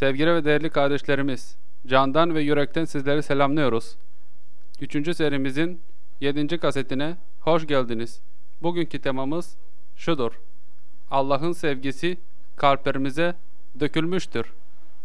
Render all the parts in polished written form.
Sevgili ve değerli kardeşlerimiz, candan ve yürekten sizleri selamlıyoruz. 3. serimizin 7. kasetine hoş geldiniz. Bugünkü temamız şudur: Allah'ın sevgisi kalplerimize dökülmüştür.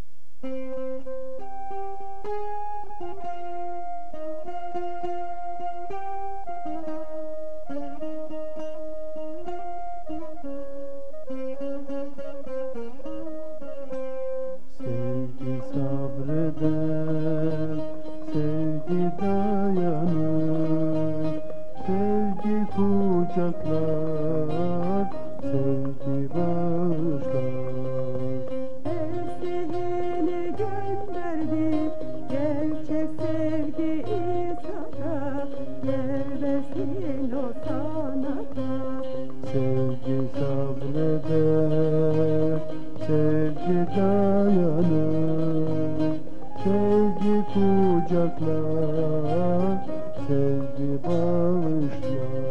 Sevgi sabreder, sevgi dayanır, sevgi kucaklar, sevgi bağışlar. Mesih'ini gönderdi, gerçek sevgi İsa'da, yer versin o sana da. Sevgi sabreder, sevgi dayanır, sevgi kucaklar, sevgi bağışlar.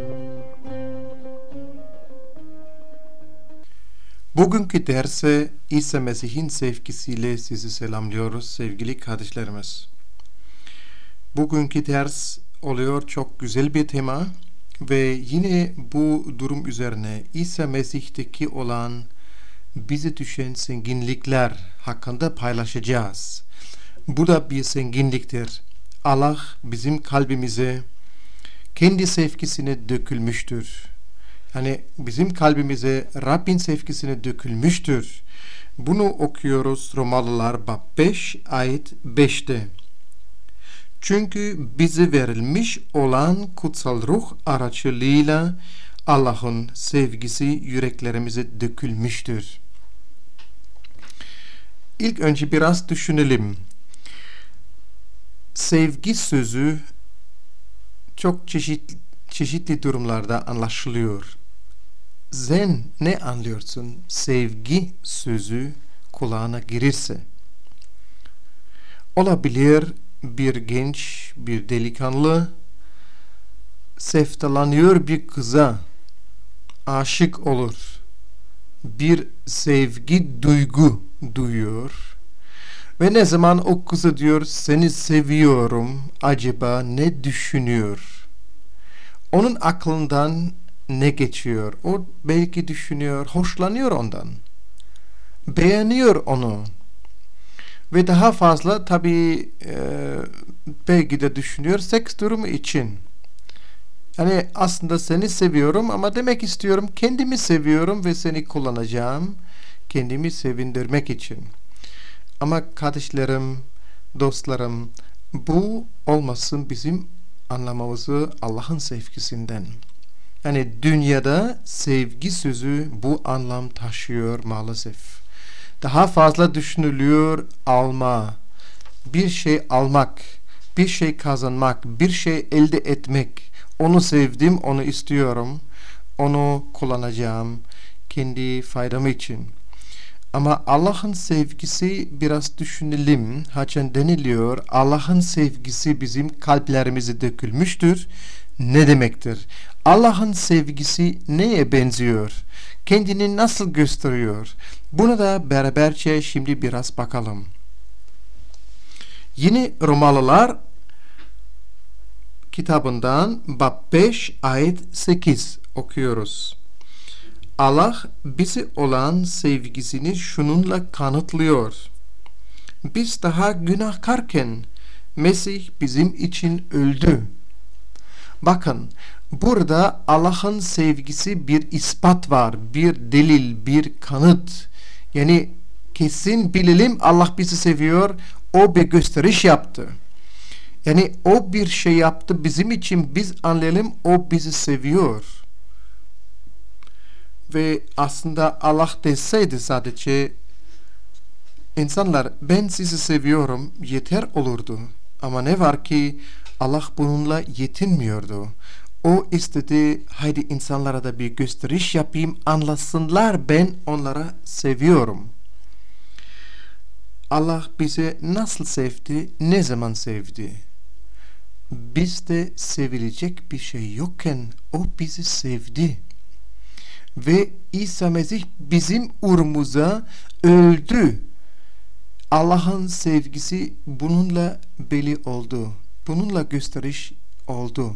Bugünkü derse İsa Mesih'in sevgisiyle sizi selamlıyoruz sevgili kardeşlerimiz. Bugünkü ders oluyor çok güzel bir tema ve yine bu durum üzerine İsa Mesih'teki olan bize düşen zenginlikler hakkında paylaşacağız. Bu da bir zenginliktir. Allah bizim kalbimize kendi sevgisini dökülmüştür. Yani bizim kalbimize Rabbin sevgisini dökülmüştür. Bunu okuyoruz Romalılar bab 5 ayet 5'te. Çünkü bize verilmiş olan kutsal ruh aracılığıyla Allah'ın sevgisi yüreklerimize dökülmüştür. İlk önce biraz düşünelim. Sevgi sözü çok çeşitli durumlarda anlaşılıyor. Sen ne anlıyorsun sevgi sözü kulağına girirse? Olabilir bir genç, bir delikanlı sevdalanıyor bir kıza, aşık olur. Bir sevgi duygu duyuyor. Ve ne zaman o kızı diyor seni seviyorum, acaba ne düşünüyor? Onun aklından ne geçiyor? O belki düşünüyor, hoşlanıyor ondan. Beğeniyor onu. Ve daha fazla tabii belki de düşünüyor seks durumu için. Yani aslında seni seviyorum ama demek istiyorum kendimi seviyorum ve seni kullanacağım. Kendimi sevindirmek için. Ama kardeşlerim, dostlarım, bu olmasın bizim anlamamızı Allah'ın sevgisinden. Yani dünyada sevgi sözü bu anlam taşıyor maalesef. Daha fazla düşünülüyor alma, bir şey almak, bir şey kazanmak, bir şey elde etmek. Onu sevdim, onu istiyorum, onu kullanacağım kendi faydam için. Ama Allah'ın sevgisi biraz düşünelim. Haçan deniliyor, Allah'ın sevgisi bizim kalplerimize dökülmüştür. Ne demektir? Allah'ın sevgisi neye benziyor? Kendini nasıl gösteriyor? Buna da beraberce şimdi biraz bakalım. Yine Romalılar kitabından bab 5 ayet 8 okuyoruz. Allah bize olan sevgisini şununla kanıtlıyor. Biz daha günahkarken Mesih bizim için öldü. Bakın, burada Allah'ın sevgisi bir ispat var, bir delil, bir kanıt. Yani kesin bilelim Allah bizi seviyor, o bir gösteriş yaptı. Yani o bir şey yaptı bizim için, biz anlayalım o bizi seviyor. Ve aslında Allah deseydi sadece insanlar ben sizi seviyorum yeter olurdu. Ama ne var ki Allah bununla yetinmiyordu. O istedi haydi insanlara da bir gösteriş yapayım anlasınlar ben onlara seviyorum. Allah bizi nasıl sevdi, ne zaman sevdi? Bizde sevilecek bir şey yokken o bizi sevdi. Ve İsa Mesih bizim uğrumuza öldü. Allah'ın sevgisi bununla belli oldu. Bununla gösteriş oldu.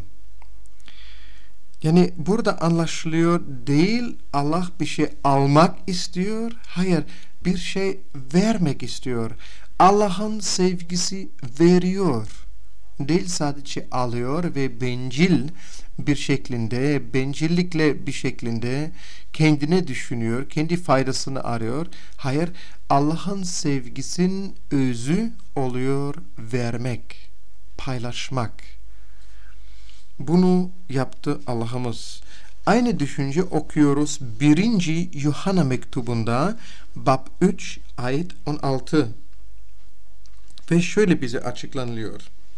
Yani burada anlaşılıyor değil, Allah bir şey almak istiyor. Hayır, bir şey vermek istiyor. Allah'ın sevgisi veriyor. Değil sadece alıyor ve bencillikle bir şeklinde kendine düşünüyor, kendi faydasını arıyor. Hayır, Allah'ın sevgisinin özü oluyor vermek, paylaşmak. Bunu yaptı Allah'ımız. Aynı düşünce okuyoruz 1. Yuhanna mektubunda bab 3 ayet 16. Ve şöyle bize açıklanıyor.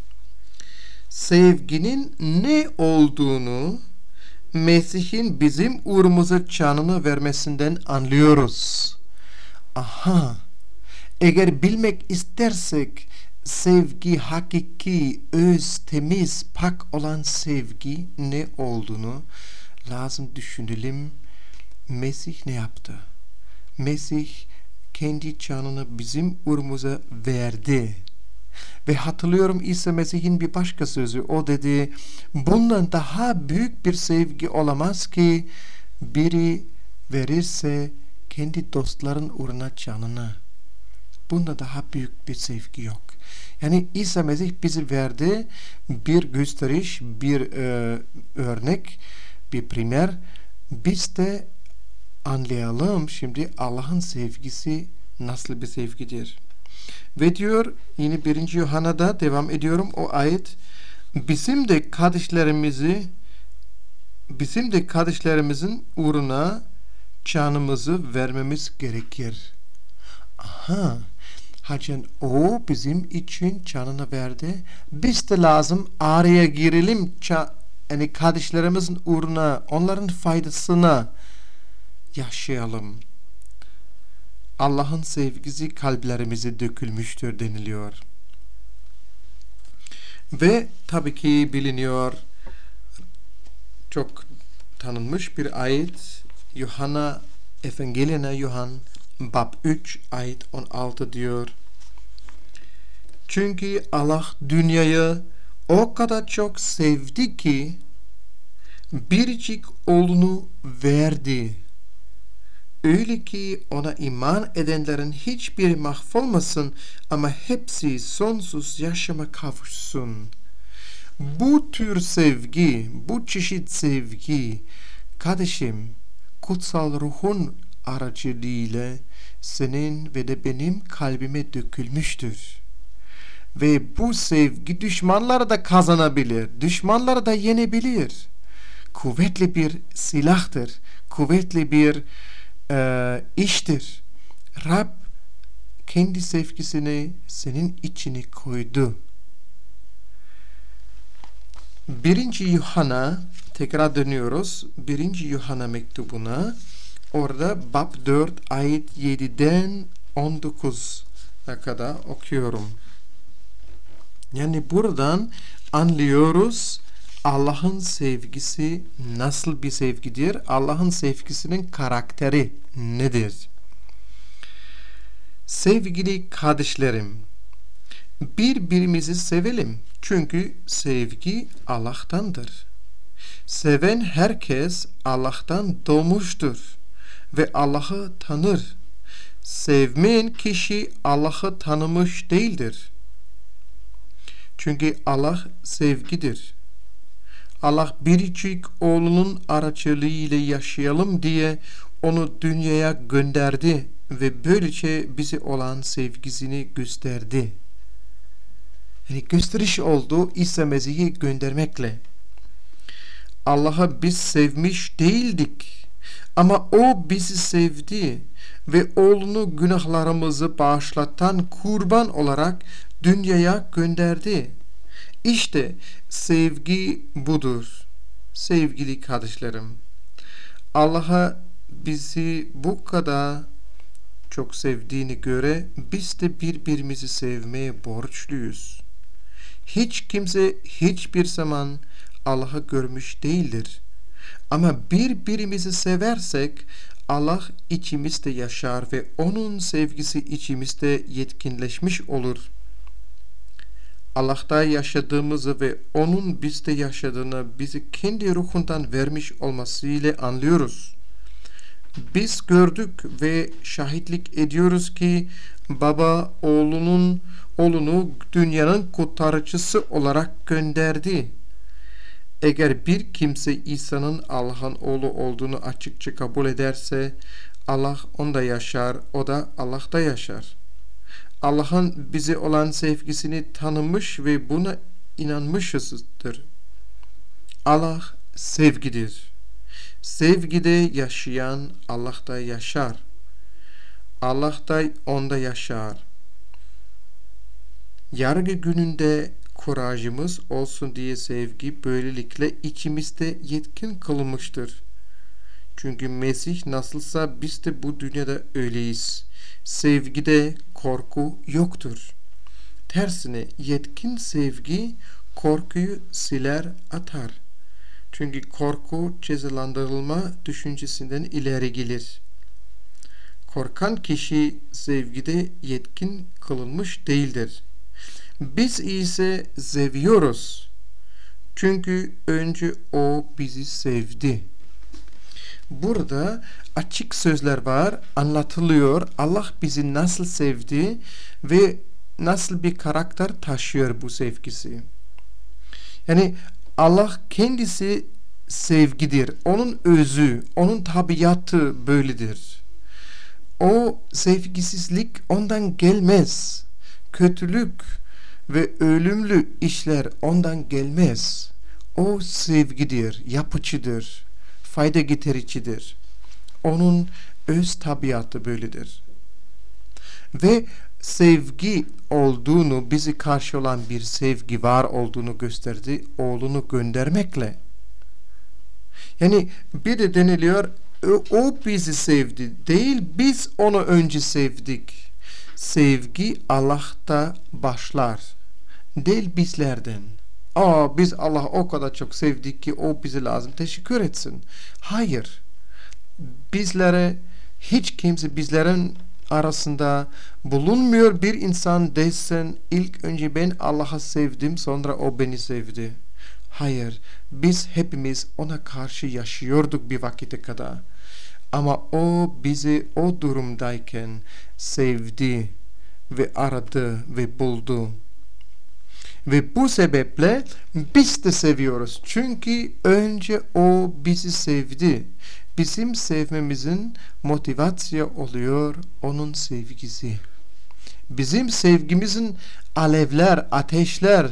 Sevginin ne olduğunu Mesih'in bizim uğrumuza canını vermesinden anlıyoruz. Aha! Eğer bilmek istersek sevgi, hakiki, öz, temiz, pak olan sevgi ne olduğunu lazım düşünelim. Mesih ne yaptı? Mesih kendi canını bizim uğrumuza verdi. Ve hatırlıyorum İsa Mesih'in bir başka sözü. O dedi, bundan daha büyük bir sevgi olamaz ki biri verirse kendi dostların uğruna canını. Bunda daha büyük bir sevgi yok. Yani İsa Mesih bizi verdi bir gösteriş, bir örnek, bir primer. Biz de anlayalım şimdi Allah'ın sevgisi nasıl bir sevgidir. Ve diyor yine 1. Yuhanna'da devam ediyorum o ayet. Bizim de kardeşlerimizin uğruna canımızı vermemiz gerekir. Aha. Hacen o bizim için canını verdi. Biz de lazım araya girelim. Yani kardeşlerimizin uğruna, onların faydasına yaşayalım. Allah'ın sevgisi kalplerimize dökülmüştür deniliyor. Ve tabii ki biliniyor, çok tanınmış bir ayet. Yuhanna, Evangelina Yuhann, bab 3, ayet 16 diyor. Çünkü Allah dünyayı o kadar çok sevdi ki biricik oğlunu verdi. Öyle ki ona iman edenlerin hiçbiri mahvolmasın ama hepsi sonsuz yaşama kavuşsun. Bu tür sevgi, bu çeşit sevgi, kardeşim, kutsal ruhun aracılığıyla senin ve de benim kalbime dökülmüştür. Ve bu sevgi düşmanları da kazanabilir, düşmanları da yenebilir. Kuvvetli bir silahtır, kuvvetli bir iştir. Rab kendi sevgisini senin içine koydu. 1. Yuhanna, tekrar dönüyoruz 1. Yuhanna mektubuna. Orada bab 4 ayet 7'den 19'a kadar okuyorum. Yani buradan anlıyoruz Allah'ın sevgisi nasıl bir sevgidir? Allah'ın sevgisinin karakteri nedir? Sevgili kardeşlerim, birbirimizi sevelim. Çünkü sevgi Allah'tandır. Seven herkes Allah'tan doğmuştur ve Allah'ı tanır. Sevmeyen kişi Allah'ı tanımış değildir. Çünkü Allah sevgidir. Allah biricik oğlunun aracılığıyla yaşayalım diye onu dünyaya gönderdi ve böylece bize olan sevgisini gösterdi. Yani gösteriş oldu İsa Mesih'i göndermekle. Allah'ı biz sevmiş değildik ama O bizi sevdi ve oğlunu günahlarımızı bağışlatan kurban olarak dünyaya gönderdi. İşte sevgi budur. Sevgili kardeşlerim, Allah'a bizi bu kadar çok sevdiğine göre biz de birbirimizi sevmeye borçluyuz. Hiç kimse hiçbir zaman Allah'ı görmüş değildir. Ama birbirimizi seversek Allah içimizde yaşar ve onun sevgisi içimizde yetkinleşmiş olur. Allah'ta yaşadığımızı ve onun bizde yaşadığını bizi kendi ruhundan vermiş olmasıyla anlıyoruz. Biz gördük ve şahitlik ediyoruz ki Baba oğlunu dünyanın kurtarıcısı olarak gönderdi. Eğer bir kimse İsa'nın Allah'ın oğlu olduğunu açıkça kabul ederse Allah onda yaşar, o da Allah'ta yaşar. Allah'ın bize olan sevgisini tanımış ve buna inanmışızdır. Allah sevgidir. Sevgide yaşayan Allah'ta yaşar. Allah da onda yaşar. Yargı gününde kurajımız olsun diye sevgi böylelikle içimizde yetkin kılınmıştır. Çünkü Mesih nasılsa biz de bu dünyada öyleyiz. Sevgide korku yoktur. Tersine yetkin sevgi korkuyu siler atar. Çünkü korku cezalandırılma düşüncesinden ileri gelir. Korkan kişi sevgide yetkin kılınmış değildir. Biz ise seviyoruz. Çünkü önce o bizi sevdi. Burada açık sözler var, anlatılıyor. Allah bizi nasıl sevdi ve nasıl bir karakter taşıyor bu sevgisi. Yani Allah kendisi sevgidir. Onun özü, onun tabiatı böyledir. O sevgisizlik ondan gelmez. Kötülük ve ölümlü işler ondan gelmez. O sevgidir, yapıcıdır, fayda getiricidir. Onun öz tabiatı böyledir. Ve sevgi olduğunu, bizi karşı olan bir sevgi var olduğunu gösterdi, oğlunu göndermekle. Yani bir de deniliyor, o bizi sevdi değil, biz onu önce sevdik. Sevgi Allah'ta başlar, değil bizlerden. Biz Allah'ı o kadar çok sevdik ki o bize lazım teşekkür etsin. Hayır, hiç kimse bizlerin arasında bulunmuyor. Bir insan desin ilk önce ben Allah'ı sevdim, sonra o beni sevdi. Hayır, biz hepimiz ona karşı yaşıyorduk bir vakite kadar. Ama o bizi o durumdayken sevdi ve aradı ve buldu. Ve bu sebeple biz de seviyoruz. Çünkü önce o bizi sevdi. Bizim sevmemizin motivasyon oluyor onun sevgisi. Bizim sevgimizin alevler, ateşler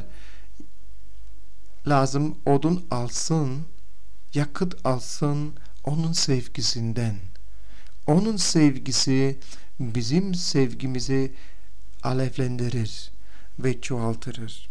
lazım, odun alsın, yakıt alsın onun sevgisinden. Onun sevgisi bizim sevgimizi alevlendirir ve çoğaltırır.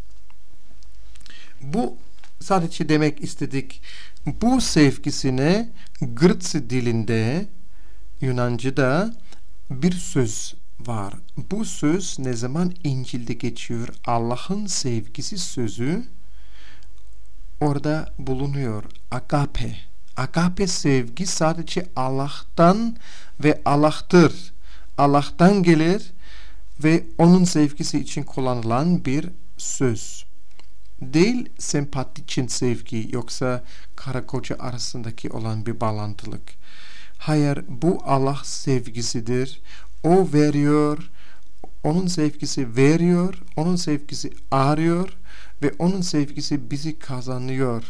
Bu sadece demek istedik. Bu sevgisine Gırtsı dilinde, Yunanca'da bir söz var. Bu söz ne zaman İncil'de geçiyor? Allah'ın sevgisi sözü orada bulunuyor. Agape. Agape sevgi sadece Allah'tan ve Allah'tır. Allah'tan gelir ve onun sevgisi için kullanılan bir söz. Değil sempatik sevgi, yoksa karı koca arasındaki olan bir bağlantılık. Hayır, bu Allah sevgisidir. O veriyor, onun sevgisi veriyor, onun sevgisi arıyor ve onun sevgisi bizi kazanıyor.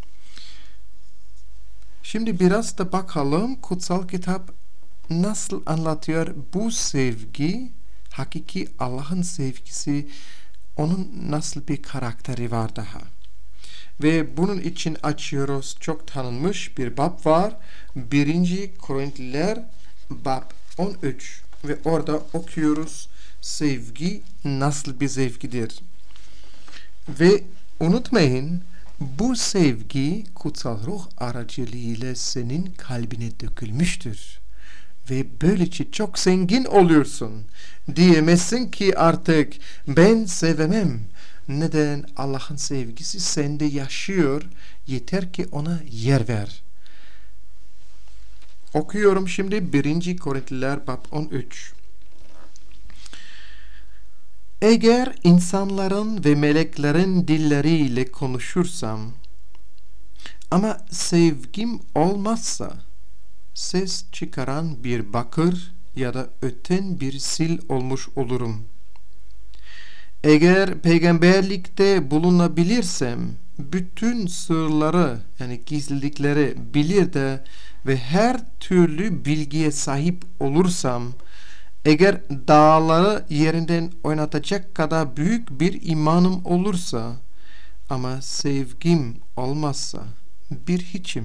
Şimdi biraz da bakalım kutsal kitap nasıl anlatıyor bu sevgi, hakiki Allah'ın sevgisi, onun nasıl bir karakteri var daha. Ve bunun için açıyoruz, çok tanınmış bir bab var. 1. Korintliler bab 13 ve orada okuyoruz sevgi nasıl bir sevgidir. Ve unutmayın, bu sevgi kutsal ruh aracılığıyla senin kalbine dökülmüştür. Ve böylece çok zengin oluyorsun. Diyemezsin ki artık ben sevemem. Neden? Allah'ın sevgisi sende yaşıyor. Yeter ki ona yer ver. Okuyorum şimdi 1. Korintliler bab 13. Eğer insanların ve meleklerin dilleriyle konuşursam ama sevgim olmazsa ses çıkaran bir bakır ya da öten bir sil olmuş olurum. Eğer peygamberlikte bulunabilirsem bütün sırları yani gizlilikleri bilir de ve her türlü bilgiye sahip olursam, eğer dağları yerinden oynatacak kadar büyük bir imanım olursa ama sevgim olmazsa bir hiçim.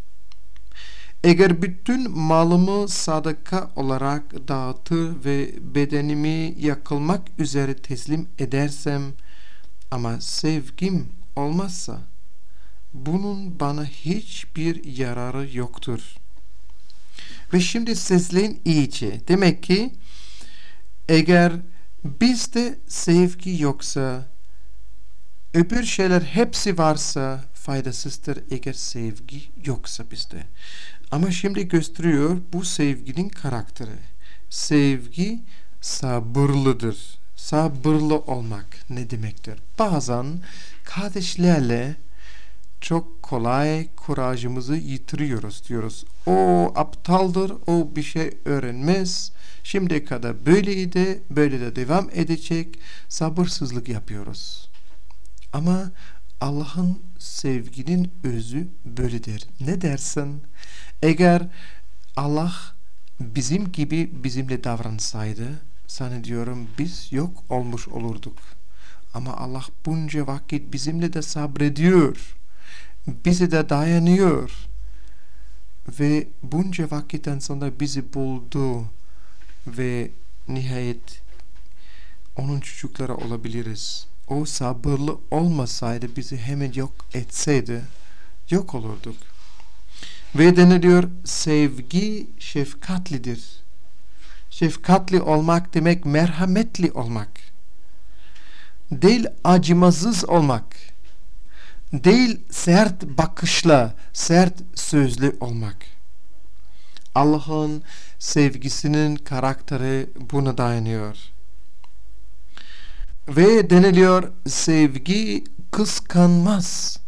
Eğer bütün malımı sadaka olarak dağıtır ve bedenimi yakılmak üzere teslim edersem ama sevgim olmazsa bunun bana hiçbir yararı yoktur. Ve şimdi sesleyin iyice. Demek ki eğer bizde sevgi yoksa, öbür şeyler hepsi varsa faydasızdır eğer sevgi yoksa bizde. Ama şimdi gösteriyor bu sevginin karakteri. Sevgi sabırlıdır. Sabırlı olmak ne demektir? Bazen kardeşlerle çok kolay kurajımızı yitiriyoruz diyoruz. O aptaldır, o bir şey öğrenmez. Şimdiye kadar böyleydi, böyle de devam edecek. Sabırsızlık yapıyoruz. Ama Allah'ın sevginin özü böyledir. Ne dersin? Eğer Allah bizim gibi bizimle davransaydı, sana diyorum biz yok olmuş olurduk. Ama Allah bunca vakit bizimle de sabrediyor. Bize de dayanıyor. Ve bunca vakitten sonra bizi buldu. Ve nihayet onun çocukları olabiliriz. O sabırlı olmasaydı, bizi hemen yok etseydi, yok olurduk. Ve deniliyor, sevgi şefkatlidir. Şefkatli olmak demek merhametli olmak. Değil acımasız olmak. Değil sert bakışla, sert sözlü olmak. Allah'ın sevgisinin karakteri buna dayanıyor. Ve deniliyor, sevgi kıskanmaz.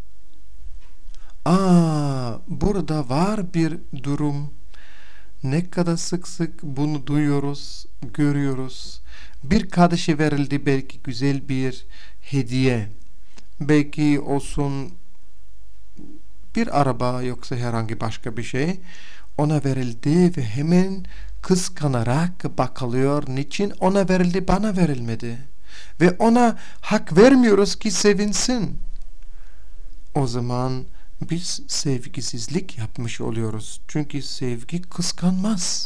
Burada var bir durum. Ne kadar sık sık bunu duyuyoruz, görüyoruz. Bir kardeşe verildi belki güzel bir hediye. Belki olsun bir araba yoksa herhangi başka bir şey. Ona verildi ve hemen kıskanarak bakılıyor. Niçin ona verildi, bana verilmedi? Ve ona hak vermiyoruz ki sevinsin. O zaman biz sevgisizlik yapmış oluyoruz. Çünkü sevgi kıskanmaz.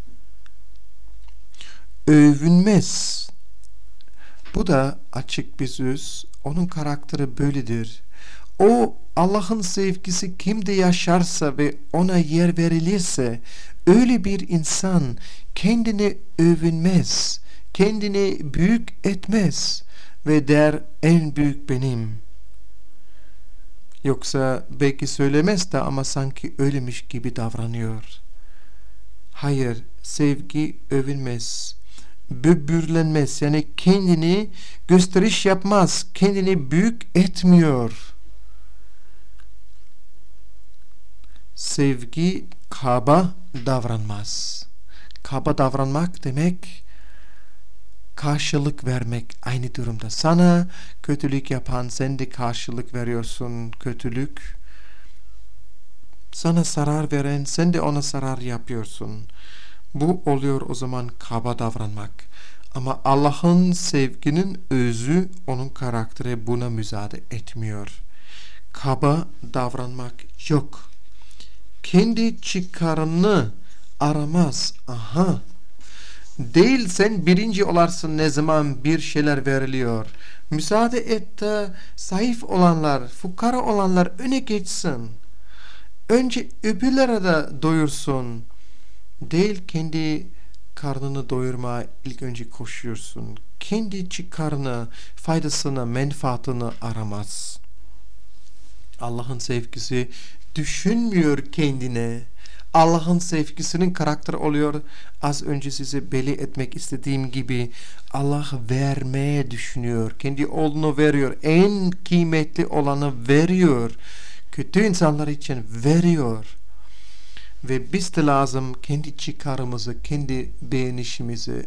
Övünmez. Bu da açık bir söz. Onun karakteri böyledir. O Allah'ın sevgisi kimde yaşarsa ve ona yer verilirse öyle bir insan kendini övünmez, kendini büyük etmez ve der en büyük benim. Yoksa belki söylemez de ama sanki öylemiş gibi davranıyor. Hayır, sevgi övünmez, böbürlenmez, yani kendini gösteriş yapmaz, kendini büyük etmiyor. Sevgi kaba davranmaz. Kaba davranmak demek karşılık vermek aynı durumda. Sana kötülük yapan sen de karşılık veriyorsun kötülük. Sana zarar veren sen de ona zarar yapıyorsun. Bu oluyor o zaman kaba davranmak. Ama Allah'ın sevginin özü, onun karakteri buna müsaade etmiyor. Kaba davranmak yok. Kendi çıkarını aramaz. Değil sen birinci olarsın ne zaman bir şeyler veriliyor. Müsaade et de zayıf olanlar, fukara olanlar öne geçsin. Önce öbürlere de doyursun. Değil kendi karnını doyurmaya ilk önce koşuyorsun. Kendi çıkarını, faydasını, menfaatini aramaz. Allah'ın sevgisi düşünmüyor kendine. Allah'ın sevgisinin karakteri oluyor. Az önce size belli etmek istediğim gibi Allah vermeye düşünüyor. Kendi oğlunu veriyor. En kıymetli olanı veriyor. Kötü insanlar için veriyor. Ve biz de lazım kendi çıkarımızı, kendi beğenişimizi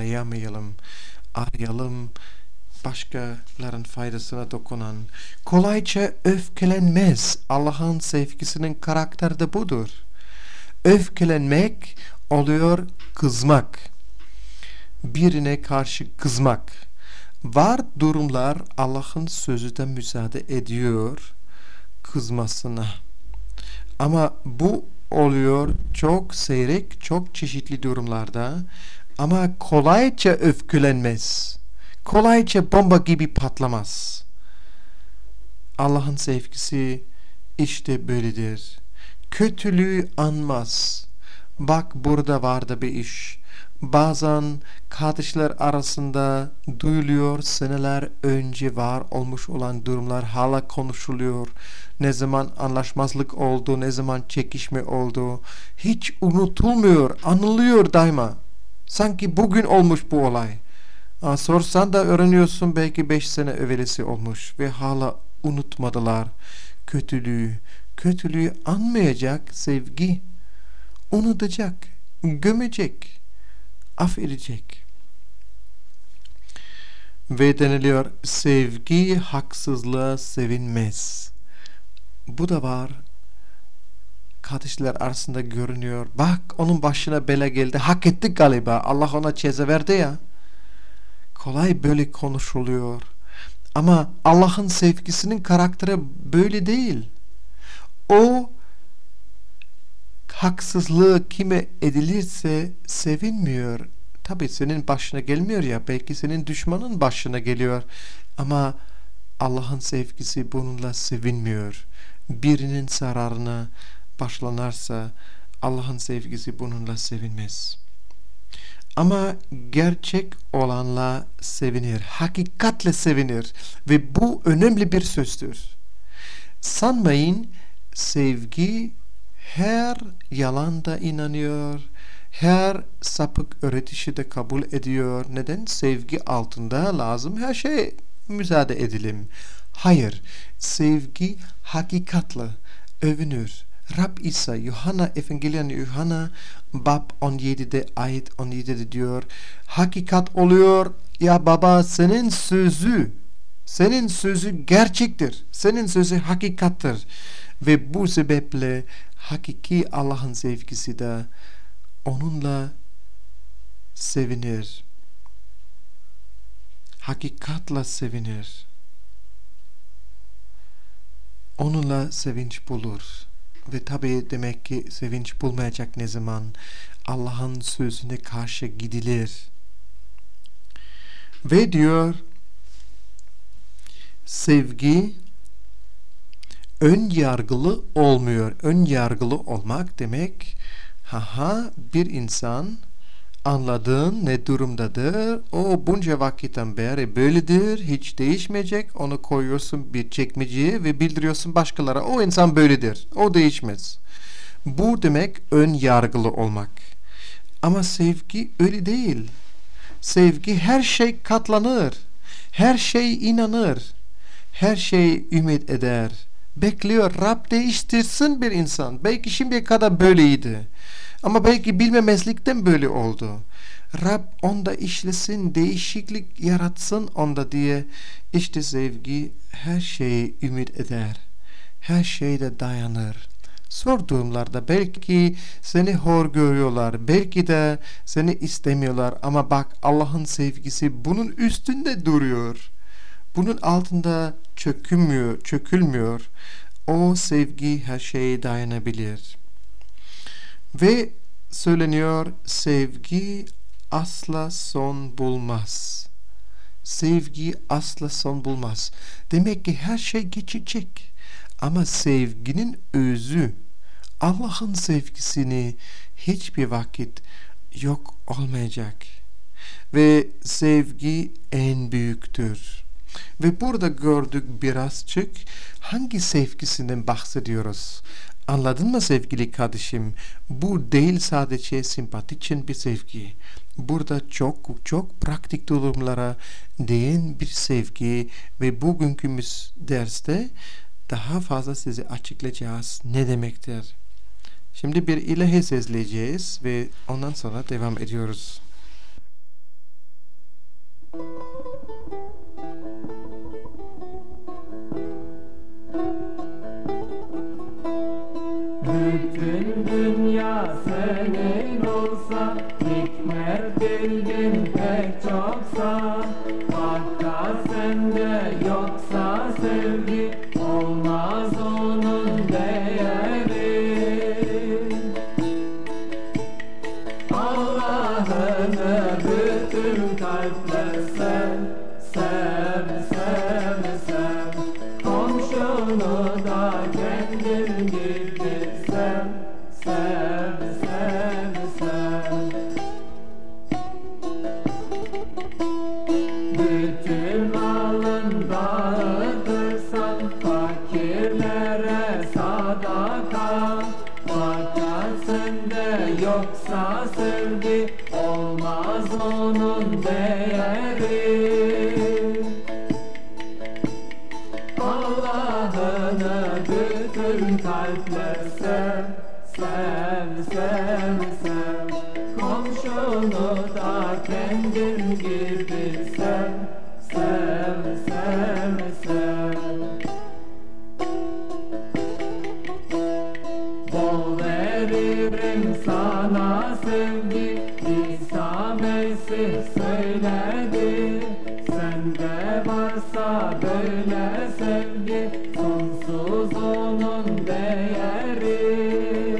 arayalım başkalarının faydasına dokunan. Kolayca öfkelenmez. Allah'ın sevgisinin karakteri de budur. Öfkelenmek oluyor kızmak. Birine karşı kızmak. Var durumlar Allah'ın sözü de müsaade ediyor kızmasına. Ama bu oluyor çok seyrek, çok çeşitli durumlarda. Ama kolayca öfkelenmez. Kolayca bomba gibi patlamaz. Allah'ın sevgisi işte böyledir. Kötülüğü anmaz. Bak burada vardı bir iş. Bazen kardeşler arasında duyuluyor, seneler önce var olmuş olan durumlar hala konuşuluyor. Ne zaman anlaşmazlık oldu, ne zaman çekişme oldu. Hiç unutulmuyor, anılıyor daima. Sanki bugün olmuş bu olay. Sorsan da öğreniyorsun belki 5 sene evvelisi olmuş ve hala unutmadılar kötülüğü. Kötülüğü anmayacak sevgi. Unutacak, gömecek, affedecek. Ve deniliyor sevgi haksızlığa sevinmez. Bu da var. Kardeşler arasında görünüyor. Bak onun başına bela geldi. Hak etti galiba. Allah ona ceza verdi ya. Kolay böyle konuşuluyor. Ama Allah'ın sevgisinin karakteri böyle değil. O haksızlığı kime edilirse sevinmiyor. Tabii senin başına gelmiyor ya. Belki senin düşmanın başına geliyor. Ama Allah'ın sevgisi bununla sevinmiyor. Birinin zararına başlanırsa Allah'ın sevgisi bununla sevinmez. Ama gerçek olanla sevinir. Hakikatle sevinir. Ve bu önemli bir sözdür. Sanmayın sevgi her yalanda inanıyor. Her sapık öğretişi de kabul ediyor. Neden? Sevgi altında lazım her şey müsaade edelim. Hayır. Sevgi hakikatle övünür. Rab İsa, Evangelion Yuhanna bab 17'de ayet 17'de diyor. Hakikat oluyor. Ya baba senin sözü gerçektir. Senin sözü hakikattir. Ve bu sebeple hakiki Allah'ın sevgisi de onunla sevinir. Hakikatla sevinir. Onunla sevinç bulur. Ve tabi demek ki sevinç bulmayacak ne zaman? Allah'ın sözüne karşı gidilir. Ve diyor sevgi ön yargılı olmuyor. Ön yargılı olmak demek bir insan anladığın ne durumdadır. O bunca vakitten beri böyledir. Hiç değişmeyecek. Onu koyuyorsun bir çekmeceye ve bildiriyorsun başkalara. O insan böyledir. O değişmez. Bu demek ön yargılı olmak. Ama sevgi öyle değil. Sevgi her şey katlanır. Her şey inanır. Her şey ümit eder. Bekliyor. Rab değiştirsin bir insan. Belki şimdiye kadar böyleydi. Ama belki bilmemezlikten böyle oldu. Rab onda işlesin, değişiklik yaratsın onda diye. İşte sevgi her şeye ümit eder. Her şeyde dayanır. Zor durumlarda belki seni hor görüyorlar. Belki de seni istemiyorlar. Ama bak Allah'ın sevgisi bunun üstünde duruyor. Bunun altında çökülmüyor. O sevgi her şeye dayanabilir. Ve söyleniyor sevgi asla son bulmaz. Sevgi asla son bulmaz. Demek ki her şey geçecek. Ama sevginin özü, Allah'ın sevgisini hiçbir vakit yok olmayacak. Ve sevgi en büyüktür. Ve burada gördük birazcık hangi sevgisinden bahsediyoruz. Anladın mı sevgili kardeşim? Bu değil sadece sempati için bir sevgi. Burada çok pratik durumlara değin bir sevgi ve bugünkü derste daha fazla size açıklayacağız ne demektir. Şimdi bir ilahi sezleyeceğiz ve ondan sonra devam ediyoruz. Bütün dünya senin olsa, hikmet bildin pek çoksa, fakat sende yoksa sevgi, olmaz onun değeri. Allah'ını bütün kalple sev, sev, sev, sev. Komşunu da kendin gibi sev, sev, sev, sev. Bütün malın dağıtırsan fakirlere sadaka, fakat sende yoksa sevgi, olmaz onun değeri. Allah'ını bütün kalple sev, sev, sev, sev. Komşunu da kendin gibi sev, sev, sev, sev. Bol veririm sana sevgi, İsa Mesih söyledi. Sende varsa böyle sevgi, sonsuz onun değeri.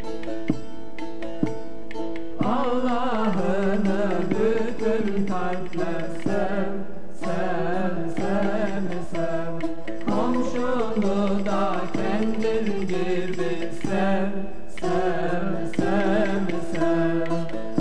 Allah'ını bütün kalple sev, sev, sev, sev. Komşunu da kendin gibi sev, sev, sev, sev.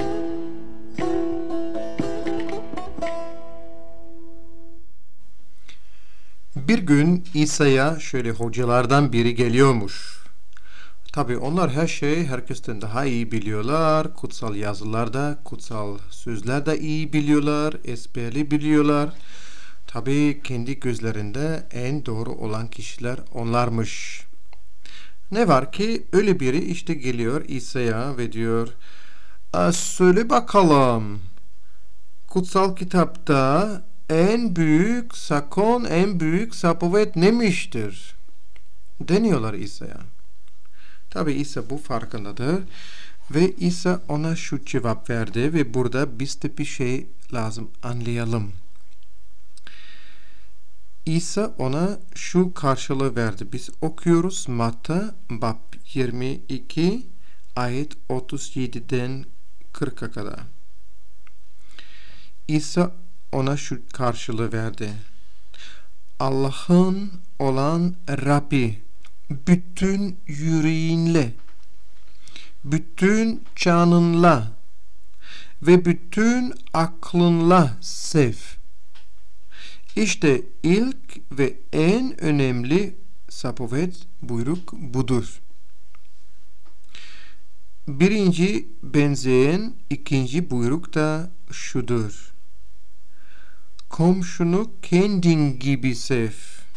Bir gün İsa'ya şöyle hocalardan biri geliyormuş. Tabii onlar her şeyi herkesten daha iyi biliyorlar. Kutsal yazılarda, kutsal sözler de iyi biliyorlar, ezberli biliyorlar. Tabii kendi gözlerinde en doğru olan kişiler onlarmış. Ne var ki öyle biri işte geliyor İsa'ya ve diyor, söyle bakalım, kutsal kitapta en büyük sakon, en büyük zapovet neymiştir? Deniyorlar İsa'ya. Tabi İsa bu farkındadır ve İsa ona şu cevap verdi ve burada biz de bir şey lazım anlayalım. İsa ona şu karşılığı verdi. Biz okuyoruz Matta bab 22 ayet 37'den 40'a kadar. İsa ona şu karşılığı verdi. Allah'ın olan Rabbi, bütün yüreğinle, bütün canınla ve bütün aklınla sev. İşte ilk ve en önemli zapovet buyruk budur. Birinci benzeyen ikinci buyruk da şudur. Komşunu kendin gibi sev.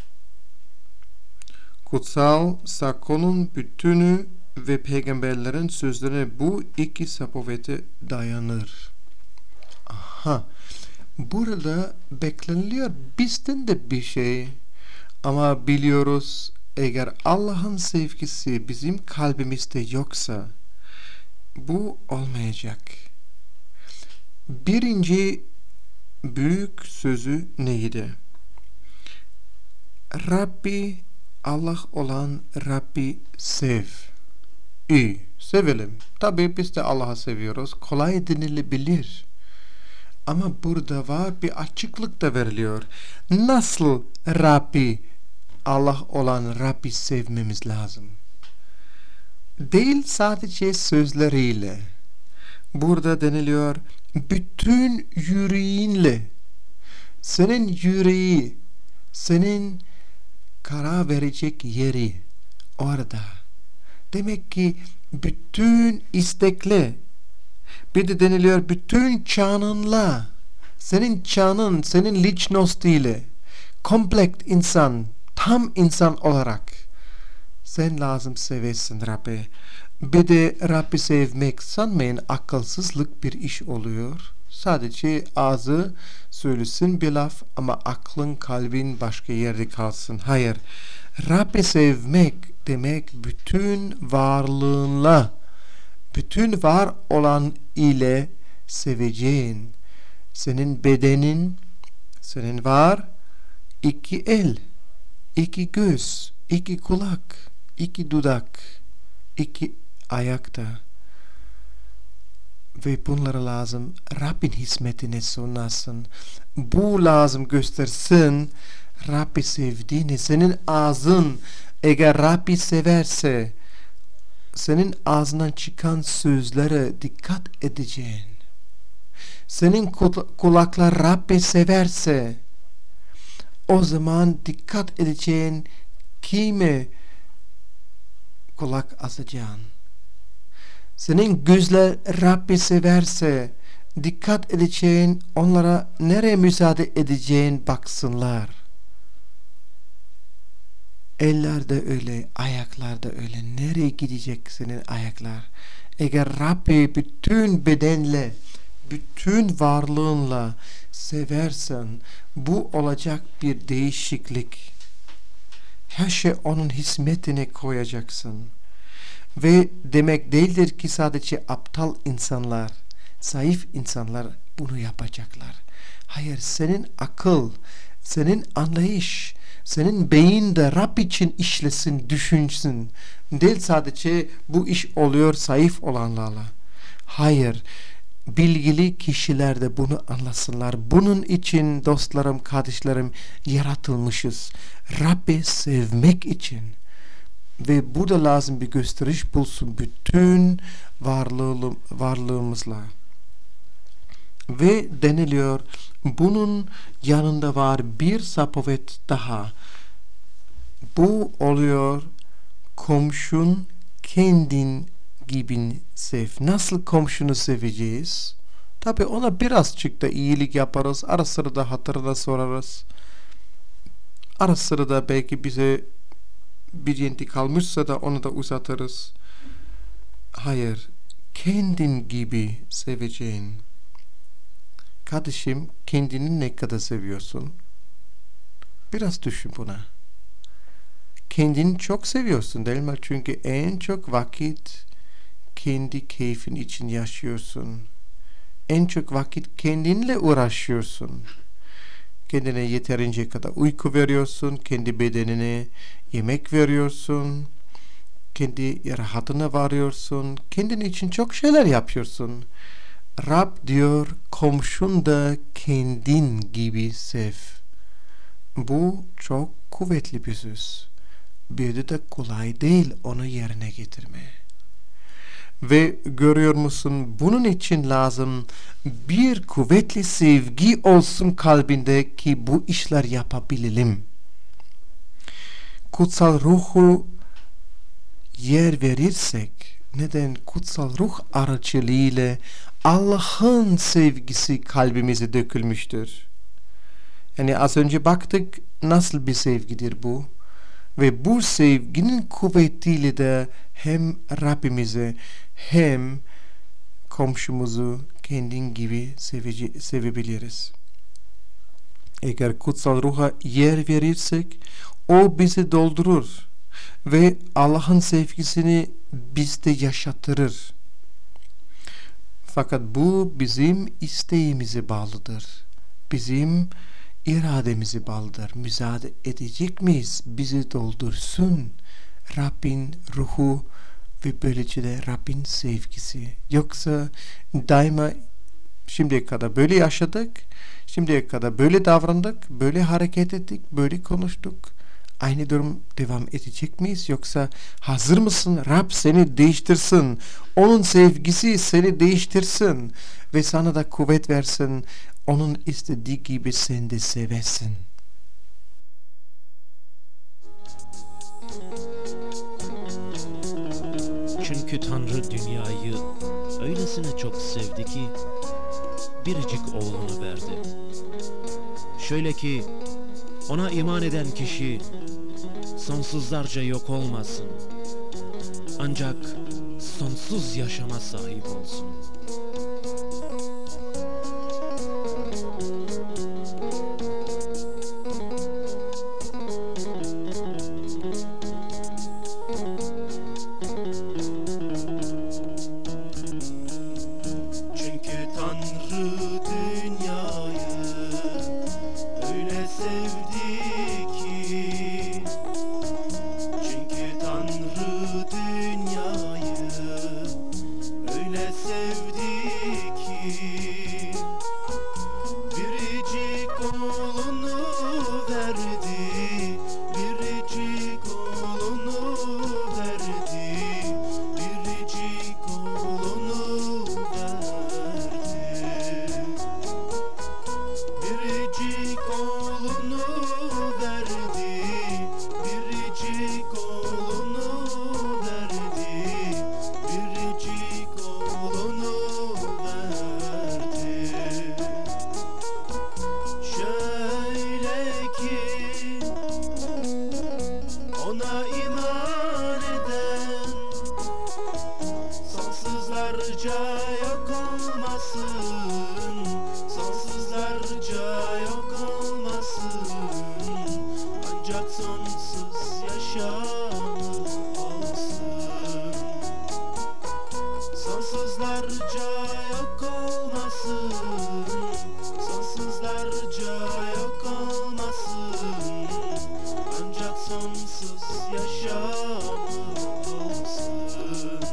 Kutsal zakonun bütünü ve peygamberlerin sözlerine bu iki zapovete dayanır. Aha, burada bekleniliyor bizden de bir şey. Ama biliyoruz eğer Allah'ın sevgisi bizim kalbimizde yoksa bu olmayacak. Birinci büyük sözü neydi? Rabbi, Allah olan Rabbi sev. İyi, sevelim. Tabii biz de Allah'ı seviyoruz. Kolay denilebilir. Ama burada var bir açıklık da veriliyor. Nasıl Rabbi, Allah olan Rabbi sevmemiz lazım? Değil sadece sözleriyle. Burada deniliyor, bütün yüreğinle. Senin yüreği, senin karar verecek yeri orada. Demek ki bütün istekle, bir de deniliyor bütün canınla, senin canın, senin lichnostiyle, komplekt insan, tam insan olarak sen lazım sevesin Rabbi. Bir de Rabbi sevmek sanmayın akılsızlık bir iş oluyor. Sadece ağzı söylesin bir laf ama aklın kalbin başka yerde kalsın. Hayır. Rabbi sevmek demek bütün varlığınla, bütün var olan ile seveceğin. Senin bedenin, senin var 2 el, 2 göz, 2 kulak, 2 dudak, 2 ayakta. Ve bunlara lazım Rabbin hizmetine sunasın. Bu lazım göstersin Rabbi sevdiğini. Senin ağzın eğer Rabbi severse senin ağzından çıkan sözlere dikkat edeceksin. Senin kulaklar Rabbi severse o zaman dikkat edeceğin kime kulak asacaksın. Senin gözler Rabbi severse dikkat edeceğin onlara nereye müsaade edeceğin baksınlar. Eller de öyle, ayaklar da öyle. Nereye gidecek senin ayaklar? Eğer Rabbi bütün bedenle, bütün varlığınla seversen bu olacak bir değişiklik. Her şey onun hizmetine koyacaksın. Ve demek değildir ki sadece aptal insanlar, zayıf insanlar bunu yapacaklar. Hayır, senin akıl, senin anlayış, senin beyin de Rab için işlesin, düşünsün. Değil sadece bu iş oluyor zayıf olanlarla. Hayır, bilgili kişiler de bunu anlasınlar. Bunun için dostlarım, kardeşlerim yaratılmışız. Rabbi sevmek için. Ve burada lazım bir gösteriş bulsun bütün varlığımızla. Ve deniliyor bunun yanında var bir zapovet daha. Bu oluyor komşun kendin gibi sev. Nasıl komşunu seveceğiz? Tabi ona birazcık da iyilik yaparız. Ara sıra da hatırına sorarız. Ara sıra da belki bize bir yenti kalmışsa da onu da uzatırız. Hayır, kendin gibi seveceğin. Kardeşim, kendini ne kadar seviyorsun? Biraz düşün buna. Kendini çok seviyorsun değil mi? Çünkü en çok vakit kendi keyfin için yaşıyorsun. En çok vakit kendinle uğraşıyorsun. Kendine yeterince kadar uyku veriyorsun. Kendi bedenine yemek veriyorsun. Kendi rahatına varıyorsun. Kendin için çok şeyler yapıyorsun. Rab diyor komşun da kendin gibi sev. Bu çok kuvvetli bir söz. Bir de kolay değil onu yerine getirme. Ve görüyor musun bunun için lazım bir kuvvetli sevgi olsun kalbinde ki bu işler yapabilelim. Kutsal ruhu yer verirsek neden kutsal ruh aracılığıyla Allah'ın sevgisi kalbimize dökülmüştür. Yani az önce baktık nasıl bir sevgidir bu. Ve bu sevginin kuvvetiyle de hem Rabbimize hem komşumuzu kendin gibi sevebiliriz. Eğer kutsal ruha yer verirsek o bizi doldurur ve Allah'ın sevgisini bizde yaşatırır. Fakat bu bizim isteğimize bağlıdır. Bizim irademize bağlıdır. Müsaade edecek miyiz? Bizi doldursun Rabbin ruhu ve böylece de Rabbin sevgisi. Yoksa daima şimdiye kadar böyle yaşadık, şimdiye kadar böyle davrandık, böyle hareket ettik, böyle konuştuk. Aynı durum devam edecek miyiz? Yoksa hazır mısın? Rab seni değiştirsin. Onun sevgisi seni değiştirsin. Ve sana da kuvvet versin. Onun istediği gibi sen de sevesin. Çünkü Tanrı dünyayı öylesine çok sevdi ki biricik oğlunu verdi. Şöyle ki ona iman eden kişi sonsuzlarca yok olmasın, ancak sonsuz yaşama sahip olsun. Çünkü Tanrı dünyayı öyle sevdi ki, çünkü Tanrı dünyayı öyle sevdi ki, biricik oğlunu verdi, biricik oğlunu verdi, biricik oğlunu verdi, biricik oğlunu verdi, biricik oğlunu verdi, biricik oğlunu verdi. Şöyle ki ona iman eden sonsuzlarca yok olmasın, sonsuzlarca yok olmasın, ancak sonsuz yaşamı olsun. Sonsuzlarca yok olmasın, sonsuzlarca yok olmasın, ancak sonsuz yaşamı olsun.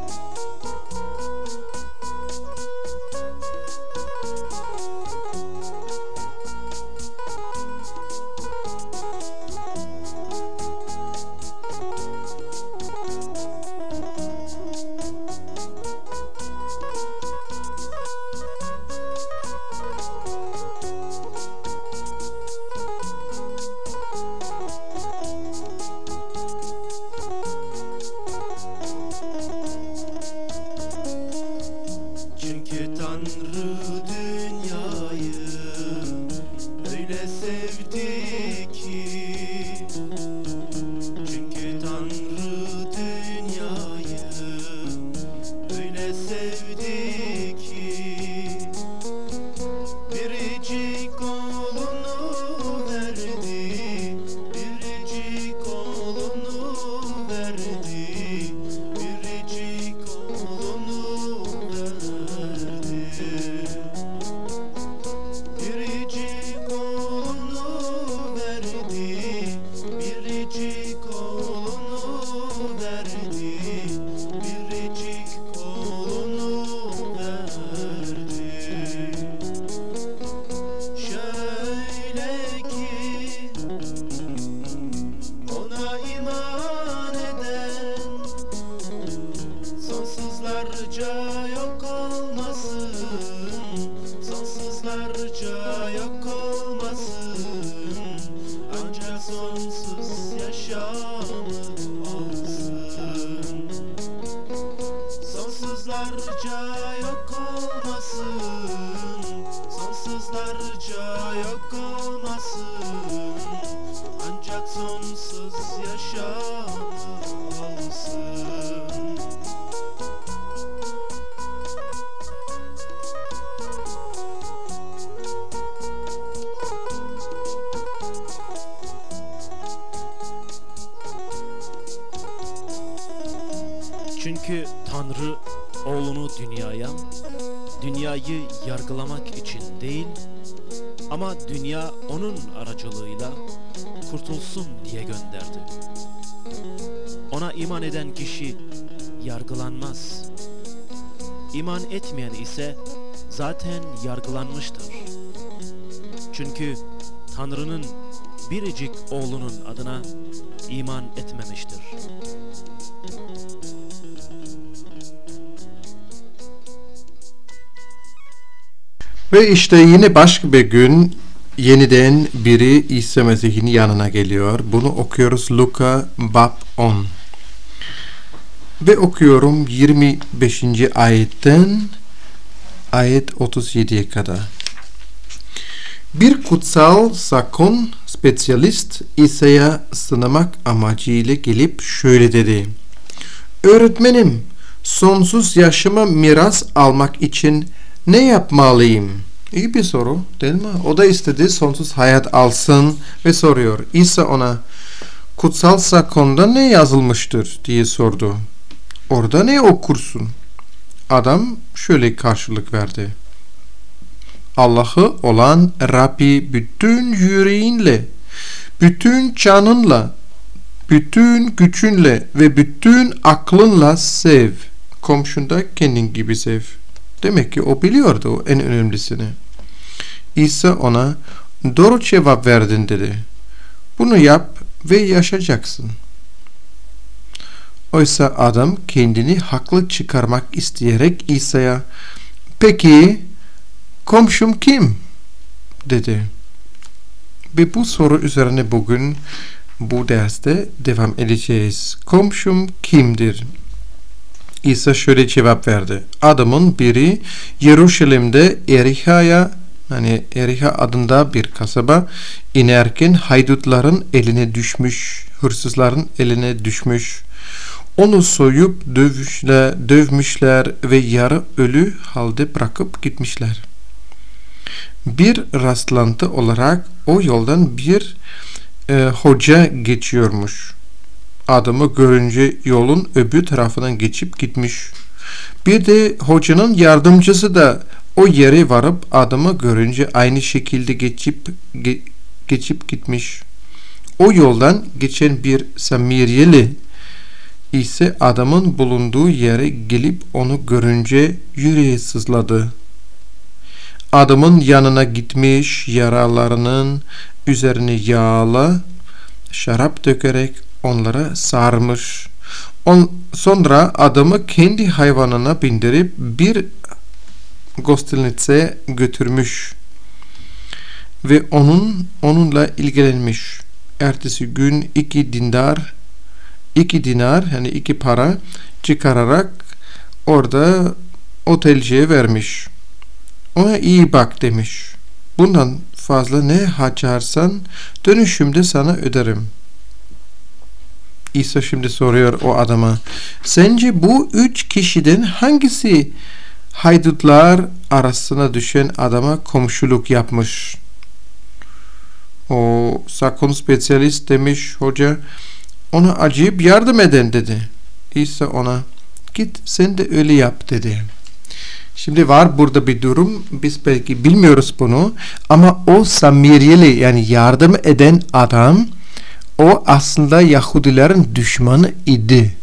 Çünkü Tanrı dünyayı öyle sevdi ki, çünkü Tanrı dünyayı öyle sevdi ki, biricik oğlunu verdi, biricik oğlunu verdi, biricik oğlunu verdi, biricik oğlunu verdi, biricik oğlunu verdi, biricik oğlunu verdi. Şöyle ki ona iman eden sonsuzlarca yok olmasın, sonsuzlarca yok olmasın, ancak sonsuz yaşamı olsun. Sonsuzlarca yok olmasın, sonsuzlarca yok olmasın, ancak sonsuz yaşamı olsun. Çünkü Tanrı oğlunu dünyayı yargılamak için değil, ama dünya onun aracılığıyla kurtulsun diye gönderdi. Ona iman eden kişi yargılanmaz. İman etmeyen ise zaten yargılanmıştır. Çünkü Tanrı'nın biricik oğlunun adına iman etmemiştir. Ve işte yine başka bir gün yeniden biri İsa Mesih'in yanına geliyor. Bunu okuyoruz Luka bab 10. Ve okuyorum 25. ayetten ayet 37'ye kadar. Bir kutsal sakon spesyalist İsa'ya sınamak amacıyla gelip şöyle dedi: Öğretmenim, sonsuz yaşama miras almak için ne yapmalıyım? İyi bir soru değil mi? O da istedi sonsuz hayat alsın ve soruyor. İsa ona kutsal sakonda ne yazılmıştır diye sordu. Orada ne okursun? Adam şöyle karşılık verdi: Allah'ı olan Rabbi bütün yüreğinle, bütün canınla, bütün gücünle ve bütün aklınla sev. Komşunda kendin gibi sev. Demek ki o biliyordu en önemlisini. İsa ona doğru cevap verdin dedi. Bunu yap ve yaşayacaksın. Oysa adam kendini haklı çıkarmak isteyerek İsa'ya peki komşum kim? dedi. Ve bu soru üzerine bugün bu derste devam edeceğiz. Komşum kimdir? İsa şöyle cevap verdi. Adamın biri Yeruşalim'de Eriha adında bir kasaba inerken haydutların eline düşmüş, hırsızların eline düşmüş. Onu soyup dövmüşler ve yarı ölü halde bırakıp gitmişler. Bir rastlantı olarak o yoldan bir hoca geçiyormuş. Adamı görünce yolun öbür tarafından geçip gitmiş. Bir de hocanın yardımcısı da o yere varıp adamı görünce aynı şekilde geçip gitmiş. O yoldan geçen bir Samiriyeli ise adamın bulunduğu yere gelip onu görünce yüreği sızladı. Adamın yanına gitmiş, yaralarının üzerine yağla şarap dökerek onlara sarmış. Sonra adamı kendi hayvanına bindirip bir gostilnice götürmüş ve onunla ilgilenmiş. Ertesi gün 2 dinar yani 2 para çıkararak orada otelciye vermiş. Ona iyi bak demiş. Bundan fazla ne harcarsan dönüşümde sana öderim. İsa şimdi soruyor o adama. Sence bu 3 kişiden hangisi haydutlar arasına düşen adama komşuluk yapmış? O sakon spesyalist demiş hoca. Ona acıyıp yardım eden dedi. İsa ona git sen de öyle yap dedi. Şimdi var burada bir durum. Biz belki bilmiyoruz bunu. Ama o Samiriyeli yani yardım eden adam o aslında Yahudilerin düşmanı idi.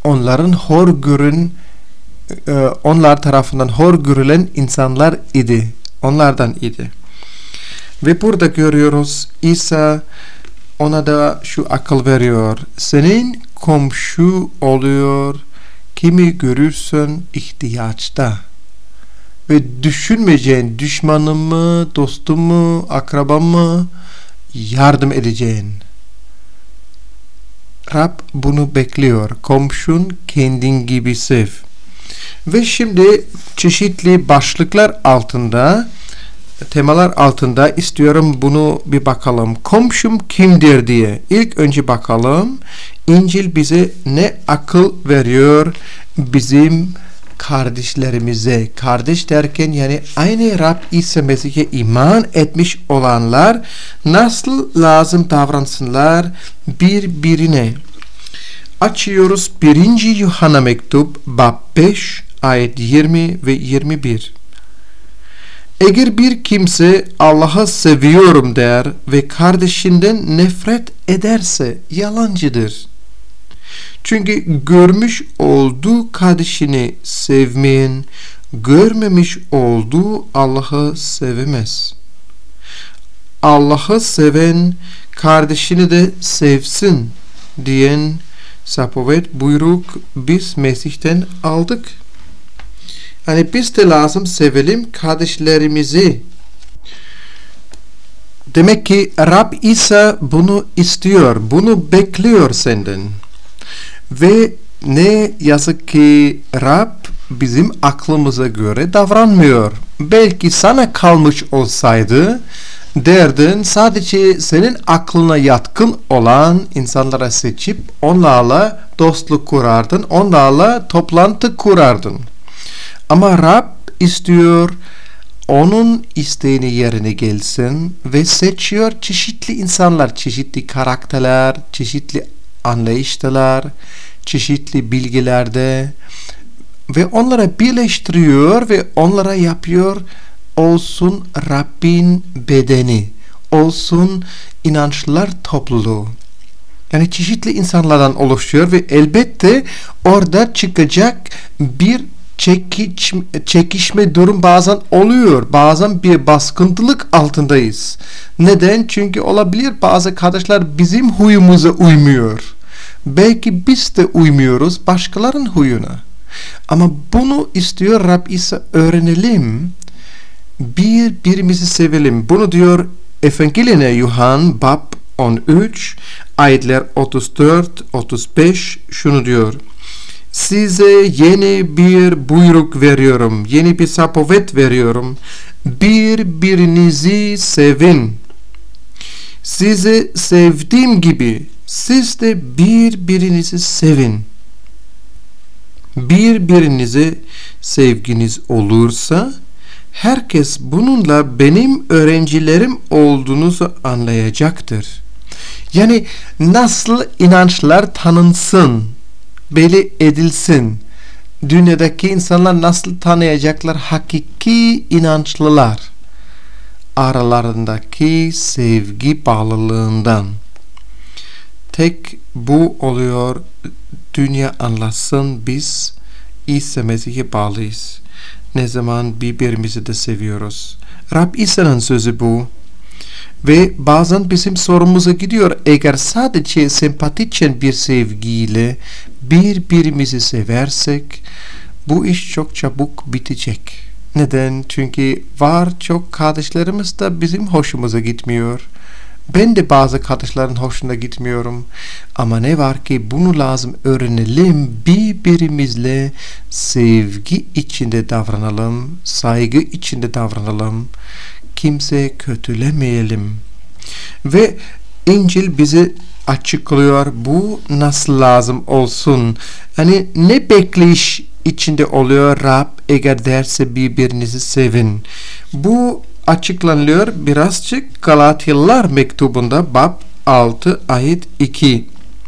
Onlar tarafından hor görülen insanlar idi. Onlardan idi. Ve burada görüyoruz İsa ona da şu akıl veriyor. Senin komşu oluyor kimi görürsen ihtiyaçta. Ve düşünmeyeceğin düşmanımı, dostumu, akrabamı yardım edeceğin. Rab bunu bekliyor. Komşun kendin gibi sev. Ve şimdi çeşitli başlıklar altında, temalar altında istiyorum bunu bir bakalım. Komşum kimdir diye. İlk önce bakalım. İncil bize ne akıl veriyor bizim kardeşlerimize. Kardeş derken yani aynı Rab İsa Mesih'e iman etmiş olanlar nasıl lazım davransınlar birbirine. Açıyoruz 1. Yuhanna mektup bab 5 ayet 20 ve 21. Eğer bir kimse Allah'ı seviyorum der ve kardeşinden nefret ederse yalancıdır. Çünkü görmüş olduğu kardeşini sevmeyen, görmemiş olduğu Allah'ı sevemez. Allah'ı seven kardeşini de sevsin diyen zapovet buyruk biz Mesih'ten aldık. Yani biz de lazım sevelim kardeşlerimizi. Demek ki Rab İsa bunu istiyor, bunu bekliyor senden. Ve ne yazık ki Rab bizim aklımıza göre davranmıyor. Belki sana kalmış olsaydı derdin sadece senin aklına yatkın olan insanlara seçip onlarla dostluk kurardın, onlarla toplantı kurardın. Ama Rab istiyor onun isteğini yerine gelsin ve seçiyor çeşitli insanlar, çeşitli karakterler, çeşitli anlayışlar, çeşitli bilgilerde ve onlara birleştiriyor ve onlara yapıyor olsun Rabbin bedeni, olsun inançlar topluluğu. Yani çeşitli insanlardan oluşuyor ve elbette orada çıkacak bir çekişme durum bazen oluyor. Bazen bir baskıntılık altındayız. Neden? Çünkü olabilir bazı kardeşler bizim huyumuza uymuyor. Belki biz de uymuyoruz başkalarının huyuna. Ama bunu istiyor Rab İsa, öğrenelim. Birbirimizi sevelim. Bunu diyor Evangeline Yuhan bab 13 ayetler 34-35 şunu diyor. Size yeni bir buyruk veriyorum. Yeni bir zapovet veriyorum. Birbirinizi sevin. Sizi sevdiğim gibi siz de birbirinizi sevin. Birbirinize sevginiz olursa herkes bununla benim öğrencilerim olduğunuzu anlayacaktır. Yani nasıl inançlar tanınsın, belli edilsin. Dünyadaki insanlar nasıl tanıyacaklar hakiki inançlılar? Aralarındaki sevgi bağlılığından. Tek bu oluyor. Dünya anlasın biz İsa Mesih'e bağlıyız. Ne zaman birbirimizi de seviyoruz. Rab İsa'nın sözü bu. Ve bazen bizim sorumuza gidiyor. Eğer sadece sempatiçen bir sevgiyle birbirimizi seversek bu iş çok çabuk bitecek. Neden? Çünkü var çok kardeşlerimiz de bizim hoşumuza gitmiyor. Ben de bazı kardeşlerin hoşuna gitmiyorum. Ama ne var ki bunu lazım öğrenelim. Birbirimizle sevgi içinde davranalım. Saygı içinde davranalım. Kimse kötülemeyelim. Ve İncil bize açıklıyor. Bu nasıl lazım olsun? Hani ne bekleyiş içinde oluyor Rab eğer derse birbirinizi sevin. Bu açıklanıyor birazcık Galatyalılar mektubunda bab 6 ayet 2.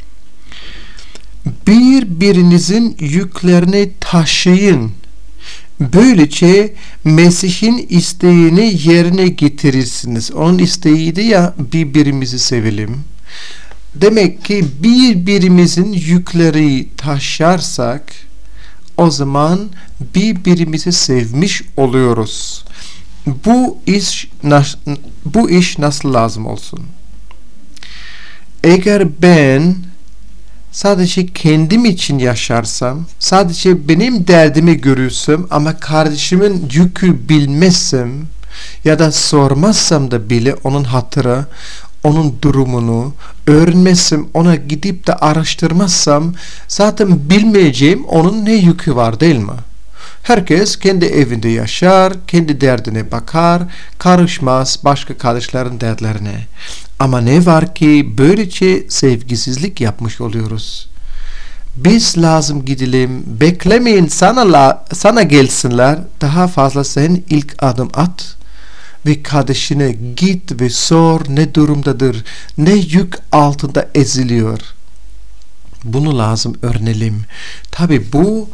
Birbirinizin yüklerini taşıyın. Böylece Mesih'in isteğini yerine getirirsiniz. Onun isteğiydi ya birbirimizi sevelim. Demek ki birbirimizin yükleri taşırsak o zaman birbirimizi sevmiş oluyoruz. Bu iş nasıl lazım olsun? Eğer ben sadece kendim için yaşarsam, sadece benim derdimi görürsem ama kardeşimin yükü bilmezsem ya da sormazsam da bile onun hatırı, onun durumunu öğrenmezsem, ona gidip de araştırmazsam zaten bilmeyeceğim onun ne yükü var değil mi? Herkes kendi evinde yaşar, kendi derdine bakar, karışmaz başka kardeşlerin dertlerine. Ama ne var ki böylece sevgisizlik yapmış oluyoruz. Biz lazım gidelim, beklemeyin sana gelsinler, daha fazla sen ilk adım at ve kardeşine git ve sor ne durumdadır, ne yük altında eziliyor. Bunu lazım öğrenelim. Tabi bu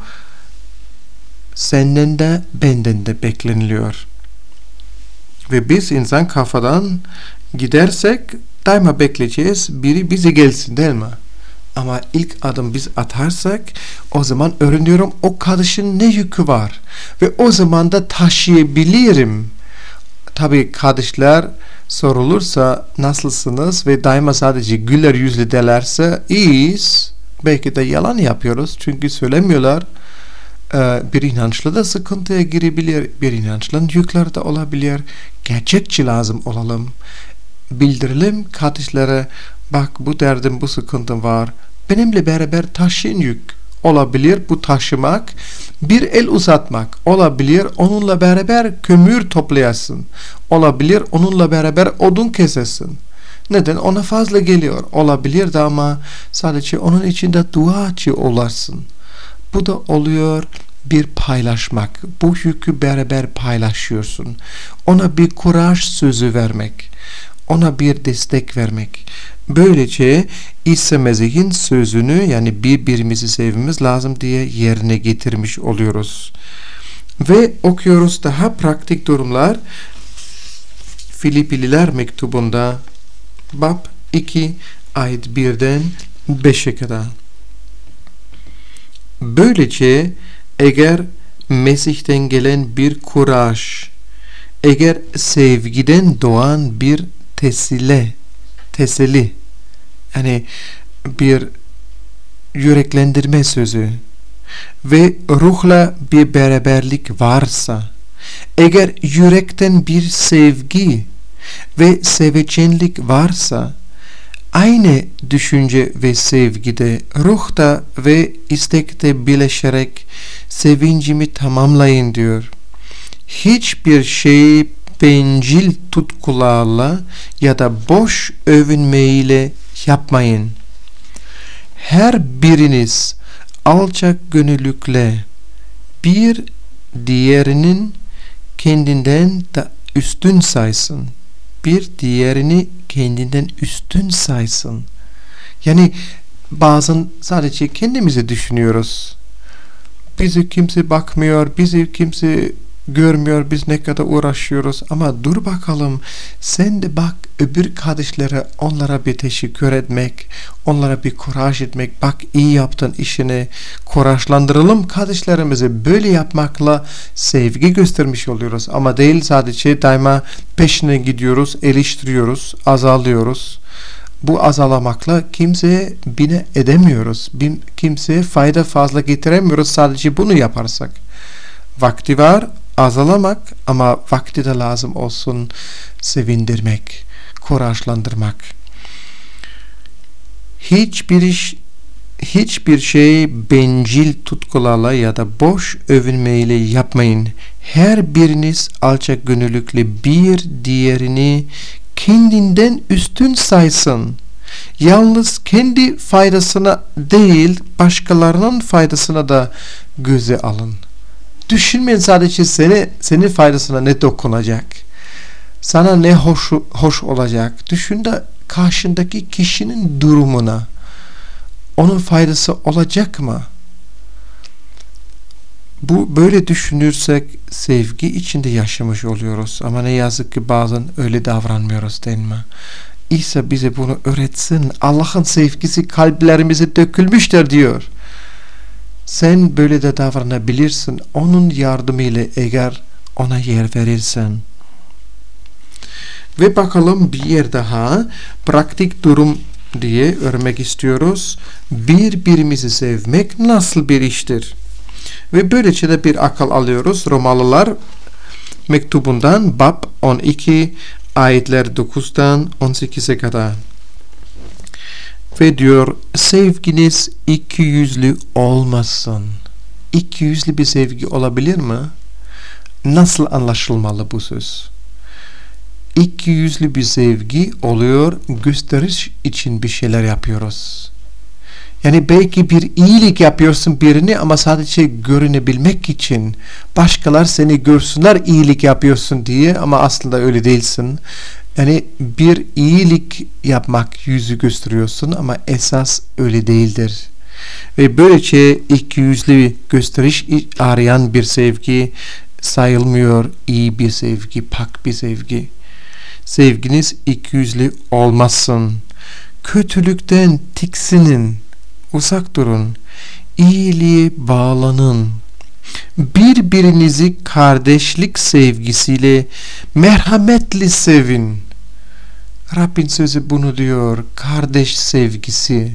senden de benden de bekleniliyor. Ve biz insan kafadan gidersek daima bekleyeceğiz biri bize gelsin değil mi? Ama ilk adım biz atarsak o zaman öğreniyorum o kardeşin ne yükü var. Ve o zaman da taşıyabilirim. Tabii kardeşler sorulursa nasılsınız ve daima sadece güler yüzlü derlerse iyiyiz. Belki de yalan yapıyoruz çünkü söylemiyorlar. Bir inançlı da sıkıntıya girebilir. Bir inançlının yükleri de olabilir. Gerçekçi lazım olalım. Bildirelim kardeşlere bak bu derdim bu sıkıntım var. Benimle beraber taşıyın yük. olabilir bu taşımak, bir el uzatmak olabilir, onunla beraber kömür toplayasın, olabilir onunla beraber odun kesesin. Neden? Ona fazla geliyor. Olabilir de ama sadece onun içinde duacı olarsın. Bu da oluyor bir paylaşmak. Bu yükü beraber paylaşıyorsun. Ona bir kuraj sözü vermek. Ona bir destek vermek. Böylece İsa Mesih'in sözünü, yani birbirimizi sevmemiz lazım diye yerine getirmiş oluyoruz. Ve okuyoruz daha pratik durumlar. Filipliler mektubunda bab 2 ayet 1'den 5'e kadar. Böylece eğer Mesih'ten gelen bir kuraj, eğer sevgiden doğan bir teselli, yani bir yüreklendirme sözü ve ruhla bir beraberlik varsa, eğer yürekten bir sevgi ve sevecenlik varsa, aynı düşünce ve sevgide, ruhta ve istekte birleşerek sevincimi tamamlayın diyor. Hiçbir şeyi bencil tutkularla ya da boş övünmeyle yapmayın. Her biriniz alçak gönüllükle bir diğerinin kendinden da üstün saysın. Bir diğerini kendinden üstün saysın. Yani bazen sadece kendimizi düşünüyoruz. Bizi kimse bakmıyor, bizi kimse görmüyor, biz ne kadar uğraşıyoruz. Ama dur bakalım, sen de bak öbür kardeşlere, onlara bir teşekkür etmek, onlara bir kuraj etmek. Bak iyi yaptın işini, kurajlandıralım kardeşlerimizi. Böyle yapmakla sevgi göstermiş oluyoruz. Ama değil sadece daima peşine gidiyoruz, eleştiriyoruz, azalıyoruz. Bu azalamakla kimseye bine edemiyoruz. Kimseye fayda fazla getiremiyoruz sadece bunu yaparsak. Vakti var azalamak ama vakti de lazım olsun sevindirmek, kurajlandırmak. Hiçbir şey bencil tutkularla ya da boş övünmeyle yapmayın. Her biriniz alçak gönüllükle bir diğerini kendinden üstün saysın. Yalnız kendi faydasına değil, başkalarının faydasına da göze alın. Düşünmeyin sadece senin faydasına ne dokunacak, sana ne hoş olacak. Düşün de karşındaki kişinin durumuna, onun faydası olacak mı? Bu böyle düşünürsek sevgi içinde yaşamış oluyoruz. Ama ne yazık ki bazen öyle davranmıyoruz, değil mi? İsa bize bunu öğretsin. Allah'ın sevgisi kalplerimize dökülmüştür diyor. Sen böyle de davranabilirsin. Onun yardımıyla eğer ona yer verirsen. Ve bakalım bir yer daha pratik durum diye örmek istiyoruz. Birbirimizi sevmek nasıl bir iştir? Ve böylece de bir akıl alıyoruz. Romalılar mektubundan bab 12 ayetler 9'dan 18'e kadar. Ve diyor, sevginiz ikiyüzlü olmasın. İkiyüzlü bir sevgi olabilir mi? Nasıl anlaşılmalı bu söz? İkiyüzlü bir sevgi oluyor, gösteriş için bir şeyler yapıyoruz. Yani belki bir iyilik yapıyorsun birini ama sadece görünebilmek için. Başkalar seni görsünler iyilik yapıyorsun diye ama aslında öyle değilsin. Yani bir iyilik yapmak yüzü gösteriyorsun ama esas öyle değildir. Ve böylece ikiyüzlü gösteriş arayan bir sevgi sayılmıyor, iyi bir sevgi, pak bir sevgi. Sevginiz ikiyüzlü olmasın. Kötülükten tiksinin, uzak durun. İyiliğe bağlanın. Birbirinizi kardeşlik sevgisiyle merhametli sevin. Rabbin sözü bunu diyor. Kardeş sevgisi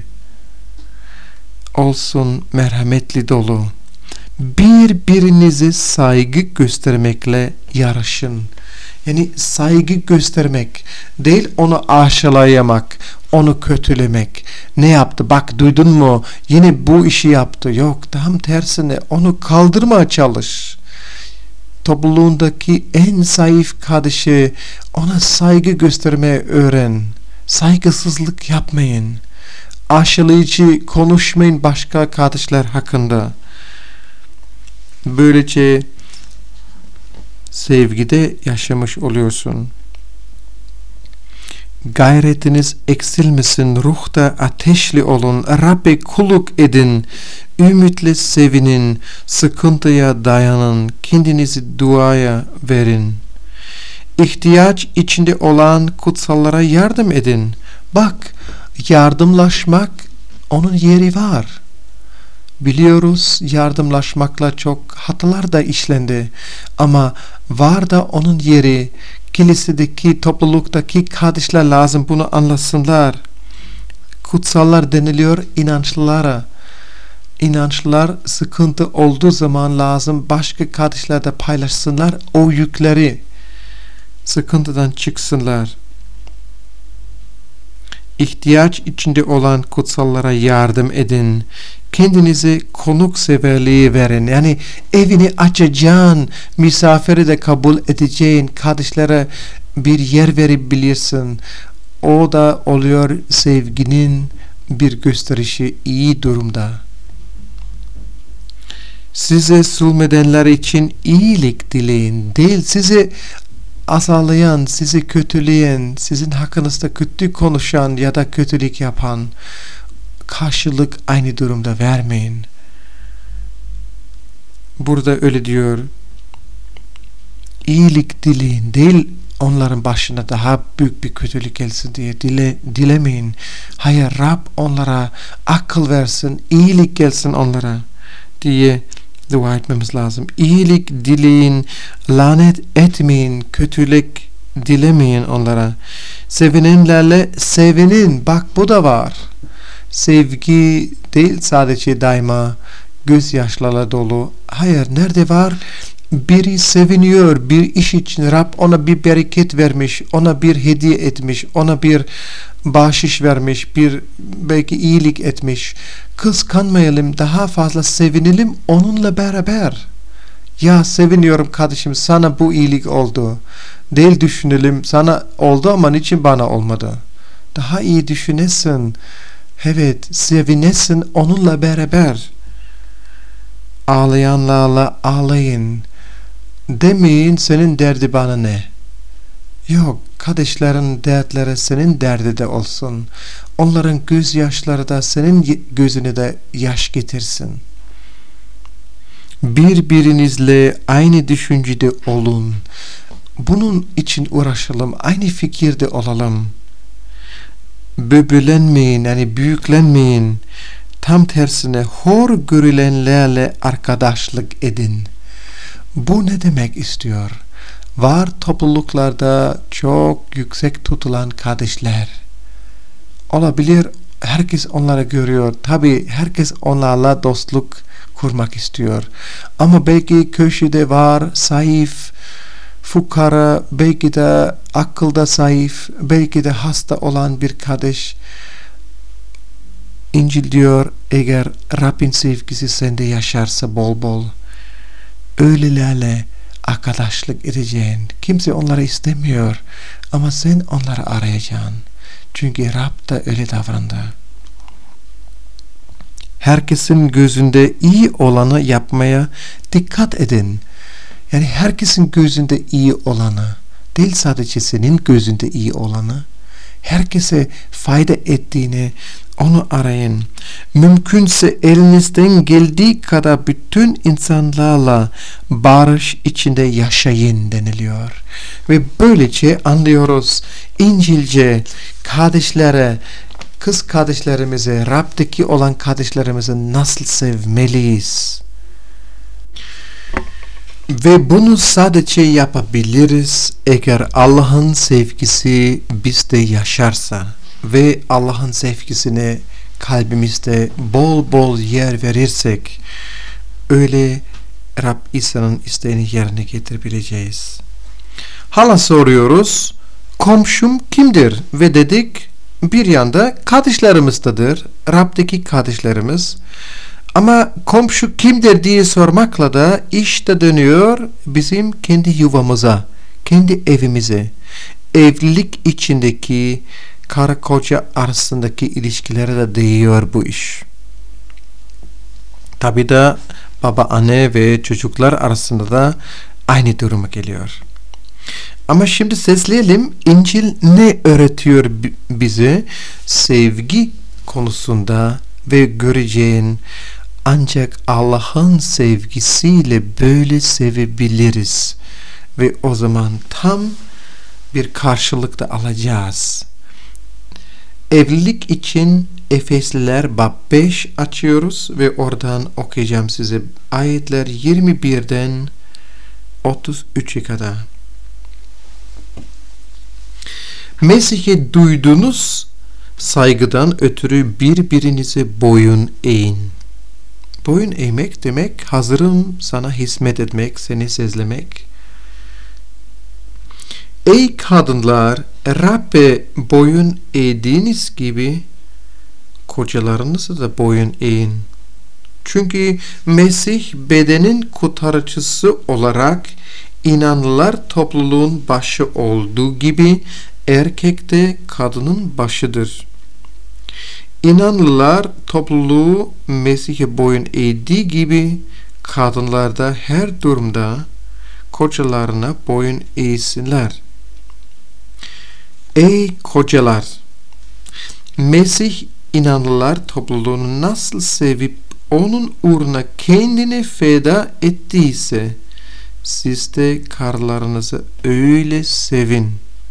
olsun, merhametli dolu. Birbirinize saygı göstermekle yarışın. Yani saygı göstermek değil, onu aşağılayamak, onu kötülemek. Ne yaptı? Bak duydun mu? Yine bu işi yaptı. Yok, tam tersine onu kaldırmaya çalış. Topluluğundaki en zayıf kardeşi, ona saygı göstermeye öğren. Saygısızlık yapmayın. Aşağılayıcı konuşmayın başka kardeşler hakkında. Böylece sevgide yaşamış oluyorsun. Gayretiniz eksilmesin, ruhta ateşli olun, Rabbe kulluk edin, ümitle sevinin, sıkıntıya dayanın, kendinizi duaya verin. İhtiyaç içinde olan kutsallara yardım edin. Bak, yardımlaşmak, onun yeri var. Biliyoruz, yardımlaşmakla çok hatalar da işlendi. Ama var da onun yeri. Kilisedeki, topluluktaki kardeşler lazım bunu anlasınlar. Kutsallar deniliyor inançlılara. İnançlılar sıkıntı olduğu zaman lazım başka kardeşlerle paylaşsınlar o yükleri. Sıkıntıdan çıksınlar. İhtiyaç içinde olan kutsallara yardım edin. Kendinize konukseverliği verin. Yani evini açacaksın, misafiri de kabul edeceğin, kardeşlere bir yer verebilirsin. O da oluyor sevginin bir gösterişi, iyi durumda. Size zulmedenler için iyilik dileyin. Değil, sizi azarlayan, sizi kötüleyen, sizin hakkınızda kötü konuşan ya da kötülük yapan karşılık aynı durumda vermeyin. Burada öyle diyor. İyilik dileyin. Değil onların başına daha büyük bir kötülük gelsin diye dilemeyin. Hayır, Rab onlara akıl versin, iyilik gelsin onlara diye dua etmemiz lazım. İyilik dileyin, lanet etmeyin, kötülük dilemeyin onlara. Sevinenlerle sevinin. Bak bu da var. Sevgi değil sadece daima gözyaşlarla dolu. Hayır, nerede var? Biri seviniyor bir iş için, Rab ona bir bereket vermiş, ona bir hediye etmiş, ona bir bahşiş vermiş, bir belki iyilik etmiş. Kıskanmayalım, daha fazla sevinelim onunla beraber. Ya seviniyorum kardeşim, sana bu iyilik oldu. Değil düşünelim, sana oldu ama niçin bana olmadı? Daha iyi düşünesin. Evet, sevinesin onunla beraber. Ağlayanlarla ağlayın. Demeyin senin derdi bana ne? Yok, kardeşlerin dertleri senin derdi de olsun. Onların gözyaşları da senin gözüne de yaş getirsin. Birbirinizle aynı düşüncede olun. Bunun için uğraşalım, aynı fikirde olalım. Böbürlenmeyin, yani büyüklenmeyin. Tam tersine hor görülenlerle arkadaşlık edin. Bu ne demek istiyor? Var topluluklarda çok yüksek tutulan kardeşler. Olabilir, herkes onları görüyor. Tabii herkes onlarla dostluk kurmak istiyor. Ama belki köşede var zayıf, fukara, belki de akılda zayıf, belki de hasta olan bir kardeş. İncil diyor, eğer Rabbin sevgisi sende yaşarsa bol bol, öylelerle arkadaşlık edeceksin. Kimse onları istemiyor ama sen onları arayacaksın. Çünkü Rab da öyle davrandı. Herkesin gözünde iyi olanı yapmaya dikkat edin. Yani herkesin gözünde iyi olanı, değil sadece senin gözünde iyi olanı, herkese fayda ettiğini, onu arayın. Mümkünse elinizden geldiği kadar bütün insanlarla barış içinde yaşayın deniliyor. Ve böylece anlıyoruz İncilce kardeşlere, kız kardeşlerimize, Rab'daki olan kardeşlerimizi nasıl sevmeliyiz. Ve bunu sadece yapabiliriz eğer Allah'ın sevgisi bizde yaşarsa ve Allah'ın sevgisine kalbimizde bol bol yer verirsek, öyle Rab İsa'nın isteğini yerine getirebileceğiz. Hala soruyoruz, komşum kimdir? Ve dedik, bir yanda kardeşlerimizdedir, Rab'daki kardeşlerimiz. Ama komşu kimdir diye sormakla da iş de dönüyor bizim kendi yuvamıza, kendi evimize. Evlilik içindeki karı koca arasındaki ilişkilere de değiyor bu iş. Tabi de baba, anne ve çocuklar arasında da aynı duruma geliyor. Ama şimdi sesleyelim, İncil ne öğretiyor bize sevgi konusunda ve göreceğin ancak Allah'ın sevgisiyle böyle sevebiliriz ve o zaman tam bir karşılık da alacağız. Evlilik için Efesliler bab 5 açıyoruz ve oradan okuyacağım size ayetler 21'den 33'e kadar. Mesih'e duyduğunuz saygıdan ötürü birbirinize boyun eğin. Boyun eğmek demek hazırım sana hizmet etmek, seni sezlemek. Ey kadınlar, Rab'be boyun eğdiğiniz gibi kocalarınıza da boyun eğin. Çünkü Mesih bedenin kurtarıcısı olarak inanlılar topluluğun başı olduğu gibi erkek de kadının başıdır. İnanlılar topluluğu Mesih'e boyun eğdiği gibi kadınlar da her durumda kocalarına boyun eğsinler. Ey kocalar! Mesih inanlılar topluluğunu nasıl sevip onun uğruna kendini feda ettiyse siz de karılarınızı öyle sevin.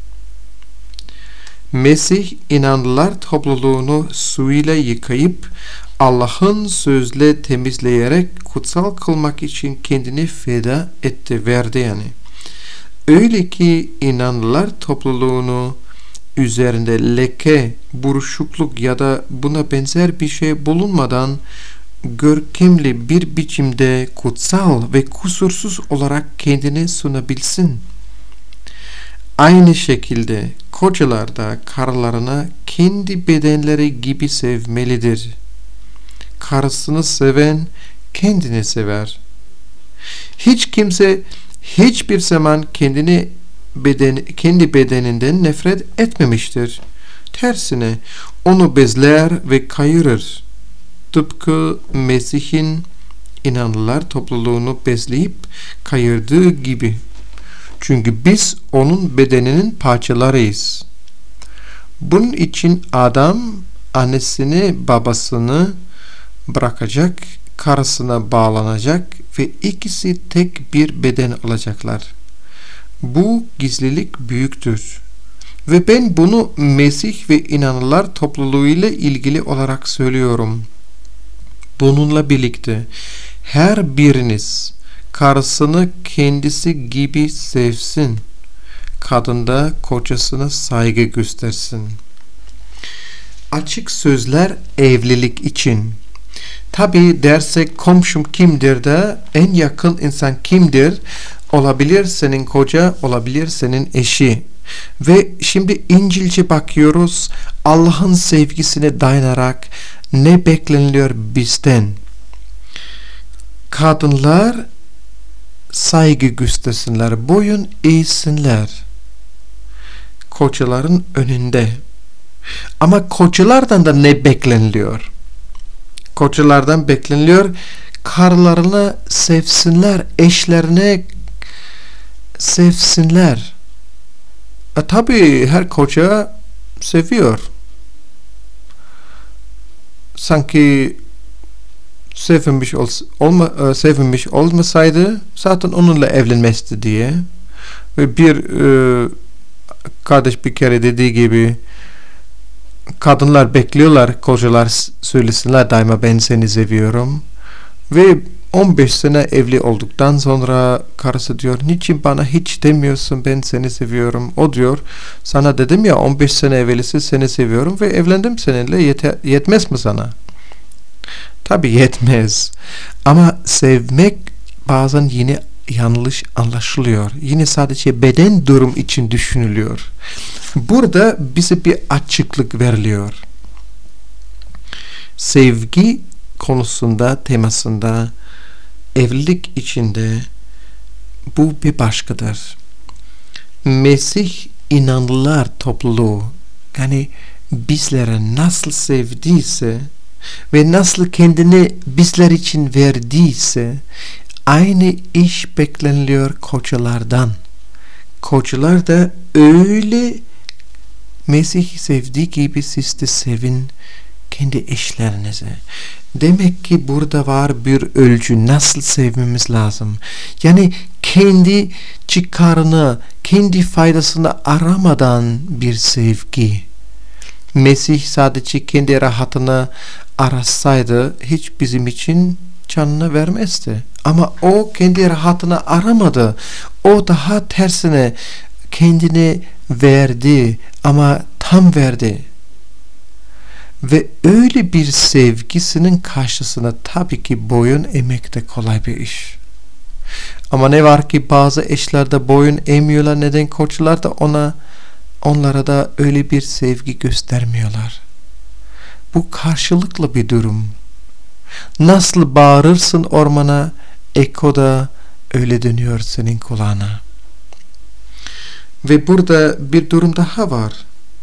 Mesih inanlılar topluluğunu suyla yıkayıp Allah'ın sözle temizleyerek kutsal kılmak için kendini feda etti, verdi yani. Öyle ki inanlılar topluluğunu üzerinde leke, buruşukluk ya da buna benzer bir şey bulunmadan görkemli bir biçimde kutsal ve kusursuz olarak kendini sunabilsin. Aynı şekilde kocalar da karılarına kendi bedenleri gibi sevmelidir. Karısını seven kendini sever. Hiç kimse hiçbir zaman kendi bedeninden nefret etmemiştir. Tersine onu bezler ve kayırır. Tıpkı Mesih'in inanlılar topluluğunu bezleyip kayırdığı gibi. Çünkü biz onun bedeninin parçalarıyız. Bunun için adam annesini babasını bırakacak, karısına bağlanacak ve ikisi tek bir beden olacaklar. Bu gizlilik büyüktür. Ve ben bunu Mesih ve inananlar topluluğuyla ilgili olarak söylüyorum. Bununla birlikte her biriniz karısını kendisi gibi sevsin. Kadın da kocasına saygı göstersin. Açık sözler evlilik için. Tabi dersek komşum kimdir de en yakın insan kimdir? Olabilir senin koca, olabilir senin eşi. Ve şimdi İncil'ce bakıyoruz. Allah'ın sevgisine dayanarak ne bekleniliyor bizden? Kadınlar saygı göstersinler, boyun eğsinler. Kocaların önünde. Ama kocalardan da ne bekleniliyor? Kocalardan bekleniliyor karılarını sevsinler, eşlerine sevsinler. Tabii her koca seviyor. Sanki sevinmiş olmasaydı zaten onunla evlenmezdi diye. Ve bir kardeş bir kere dediği gibi kadınlar bekliyorlar kocalar söylesinler daima ben seni seviyorum. Ve 15 sene evli olduktan sonra karısı diyor niçin bana hiç demiyorsun ben seni seviyorum. O diyor sana dedim ya 15 sene evvelisi seni seviyorum ve evlendim seninle yetmez mi sana? Tabi yetmez. Ama sevmek bazen yine yanlış anlaşılıyor. Yine sadece beden durum için düşünülüyor. Burada bize bir açıklık veriliyor. Sevgi konusunda, temasında, evlilik içinde bu bir başkadır. Mesih inanlılar topluluğu, yani bizlere nasıl sevdiyse ve nasıl kendini bizler için verdiyse, aynı iş bekleniliyor kocalardan. Kocalar da öyle Mesih sevdiği gibi siz de sevin kendi eşlerinize. Demek ki burada var bir ölçü, nasıl sevmemiz lazım. Yani kendi çıkarını, kendi faydasını aramadan bir sevgi. Mesih sadece kendi rahatını arasaydı hiç bizim için canını vermezdi. Ama o kendi rahatını aramadı. O daha tersine kendini verdi ama tam verdi. Ve öyle bir sevgisinin karşısına tabii ki boyun eğmek de kolay bir iş. Ama ne var ki bazı eşler de boyun eğmiyorlar. Neden? Koçlar da onlara da öyle bir sevgi göstermiyorlar. Bu karşılıklı bir durum. Nasıl bağırırsın ormana, eko da öyle dönüyor senin kulağına. Ve burada bir durum daha var.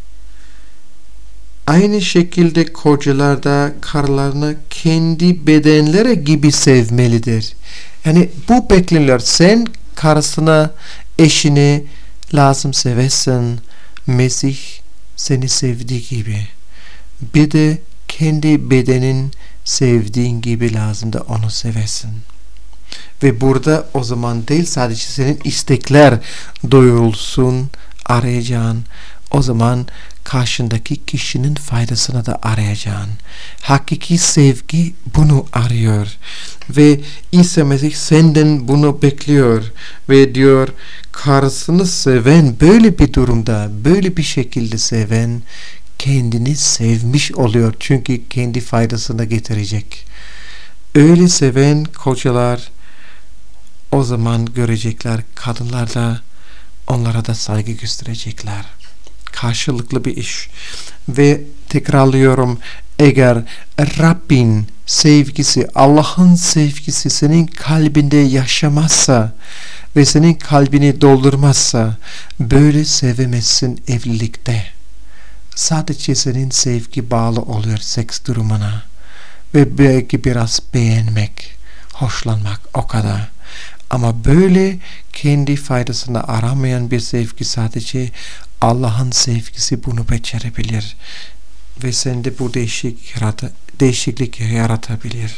Aynı şekilde kocalar da karılarını kendi bedenleri gibi sevmelidir. Yani bu bekleniyor. Sen karısına, eşini lazım seversin. Mesih seni sevdiği gibi. Bir de kendi bedenin sevdiğin gibi lazım da onu seversin. Ve burada o zaman değil sadece senin istekler doyurulsun, arayacağın. O zaman karşındaki kişinin faydasını da arayacaksın. Hakiki sevgi bunu arıyor. Ve İsa Mesih senden bunu bekliyor. Ve diyor, karısını seven, böyle bir durumda, böyle bir şekilde seven, kendini sevmiş oluyor. Çünkü kendi faydasını getirecek. Öyle seven kocalar o zaman görecekler, kadınlar da onlara da saygı gösterecekler. Karşılıklı bir iş. Ve tekrarlıyorum, eğer Rabbin sevgisi, Allah'ın sevgisi senin kalbinde yaşamazsa ve senin kalbini doldurmazsa böyle sevemezsin evlilikte. Sadece senin sevgi bağlı oluyor seks durumuna ve belki biraz beğenmek, hoşlanmak, o kadar. Ama böyle kendi faydasını aramayan bir sevgi, sadece Allah'ın sevgisi bunu becerebilir ve sende bu değişiklik yaratabilir.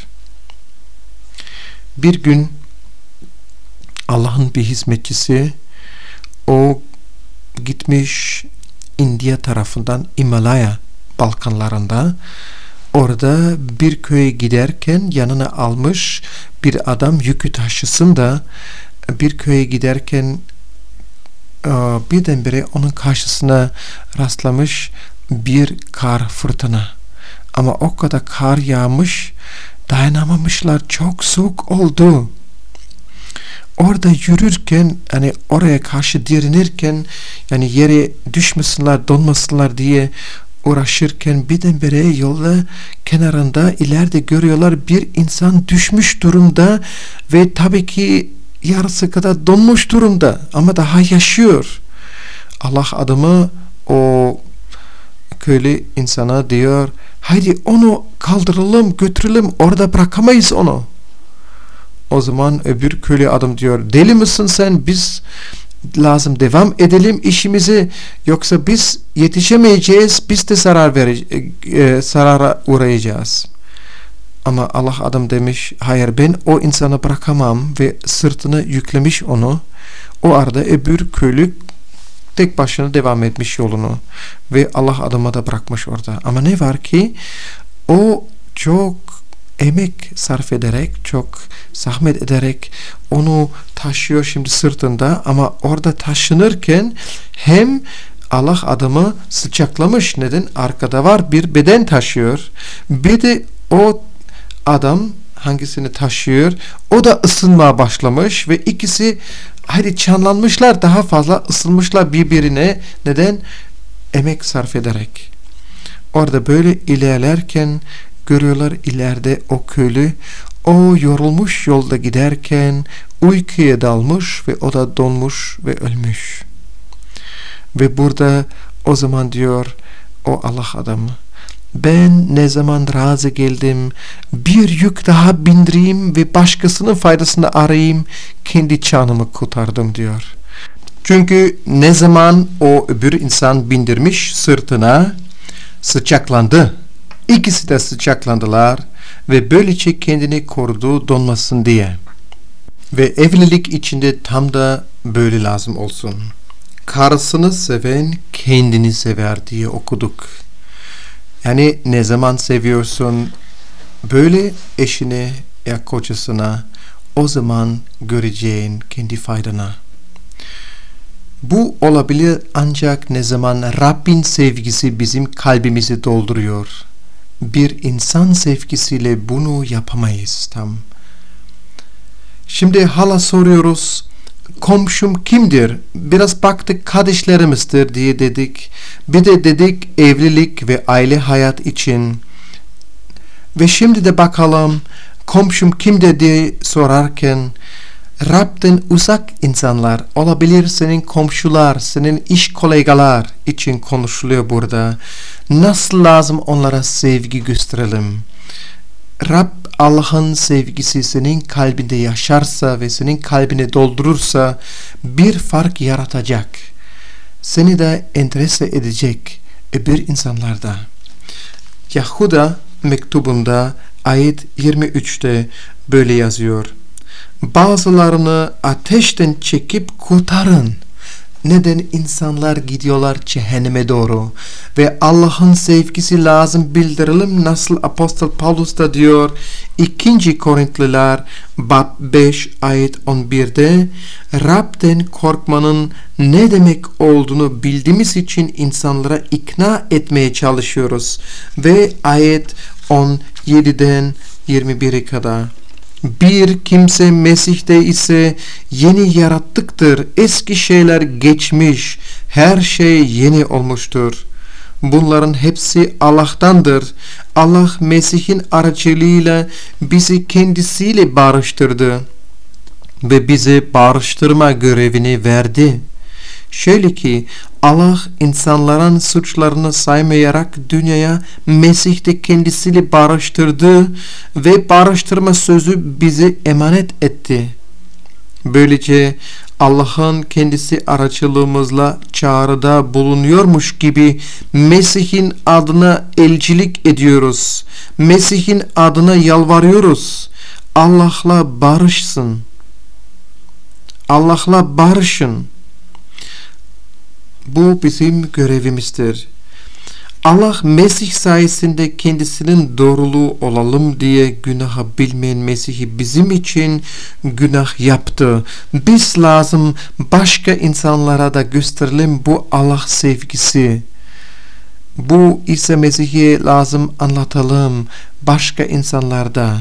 Bir gün Allah'ın bir hizmetçisi, o gitmiş India tarafından, Himalaya Balkanlarında, orada bir köye giderken yanına almış bir adam yükü taşısın da bir köye giderken birdenbire onun karşısına rastlamış bir kar fırtına. Ama o kadar kar yağmış, dayanamamışlar, çok soğuk oldu. Orada yürürken, hani oraya karşı direnirken, yani yere düşmesinler, donmasınlar diye uğraşırken birdenbire yolda kenarında ileride görüyorlar bir insan düşmüş durumda ve tabii ki yarısı kadar donmuş durumda ama daha yaşıyor. Allah adamı o köylü insana diyor, haydi onu kaldıralım, götürelim, orada bırakamayız onu. O zaman öbür köylü adam diyor, deli misin sen, biz lazım devam edelim işimizi, yoksa biz yetişemeyeceğiz, biz de zarara uğrayacağız. Ama Allah adam demiş, hayır, ben o insanı bırakamam ve sırtını yüklemiş onu. O arada öbür köylü tek başına devam etmiş yolunu ve Allah adama da bırakmış orada. Ama ne var ki o çok emek sarf ederek, çok zahmet ederek onu taşıyor şimdi sırtında, ama orada taşınırken hem Allah adamı sıcaklamış, neden? Arkada var bir beden taşıyor. Bir de o adam hangisini taşıyor? O da ısınmaya başlamış ve ikisi hadi çanlanmışlar, daha fazla ısınmışlar birbirine. Neden? Emek sarf ederek. Orada böyle ilerlerken görüyorlar ileride o köylü. O yorulmuş yolda giderken uykuya dalmış ve o da donmuş ve ölmüş. Ve burada o zaman diyor o Allah adamı, ben ne zaman razı geldim bir yük daha bindireyim ve başkasının faydasını arayayım, kendi canımı kurtardım diyor. Çünkü ne zaman o öbür insan bindirmiş sırtına, sıcaklandı. İkisi de sıcaklandılar ve böylece kendini korudu donmasın diye. Ve evlilik içinde tam da böyle lazım olsun. Karısını seven kendini sever diye okuduk. Yani ne zaman seviyorsun böyle eşini ya kocasına, o zaman göreceğin kendi faydana. Bu olabilir ancak ne zaman Rabbin sevgisi bizim kalbimizi dolduruyor. Bir insan sevgisiyle bunu yapamayız tam. Şimdi hala soruyoruz, komşum kimdir? Biraz baktık kardeşlerimizdir diye dedik. Bir de dedik evlilik ve aile hayat için. Ve şimdi de bakalım komşum kimdir diye sorarken Rab'den uzak insanlar olabilir, senin komşular, senin iş kolegalar için konuşuluyor burada. Nasıl lazım onlara sevgi gösterelim? Rab Allah'ın sevgisi senin kalbinde yaşarsa ve senin kalbini doldurursa bir fark yaratacak. Seni de enterese edecek öbür insanlarda. Yahuda mektubunda ayet 23'te böyle yazıyor. Bazılarını ateşten çekip kurtarın. Neden insanlar gidiyorlar cehenneme doğru? Ve Allah'ın sevgisi lazım bildirelim. Nasıl Apostol Paulus da diyor 2. Korintliler bab 5 ayet 11'de Rab'den korkmanın ne demek olduğunu bildiğimiz için insanlara ikna etmeye çalışıyoruz. Ve ayet 17'den 21'e kadar. Bir kimse Mesih'te ise yeni yarattıktır. Eski şeyler geçmiş, her şey yeni olmuştur. Bunların hepsi Allah'tandır. Allah Mesih'in aracılığıyla bizi kendisiyle barıştırdı ve bize barıştırma görevini verdi. Şöyle ki Allah insanların suçlarını saymayarak dünyaya Mesih'te kendisiyle barıştırdı ve barıştırma sözü bize emanet etti. Böylece Allah'ın kendisi aracılığımızla çağrıda bulunuyormuş gibi Mesih'in adına elçilik ediyoruz. Mesih'in adına yalvarıyoruz. Allah'la barışsın. Allah'la barışın. Bu bizim görevimizdir. Allah Mesih sayesinde kendisinin doğruluğu olalım diye günahı bilmeyen Mesih'i bizim için günah yaptı. Biz lazım başka insanlara da gösterelim bu Allah sevgisi. Bu İsa Mesih'i lazım anlatalım başka insanlarda.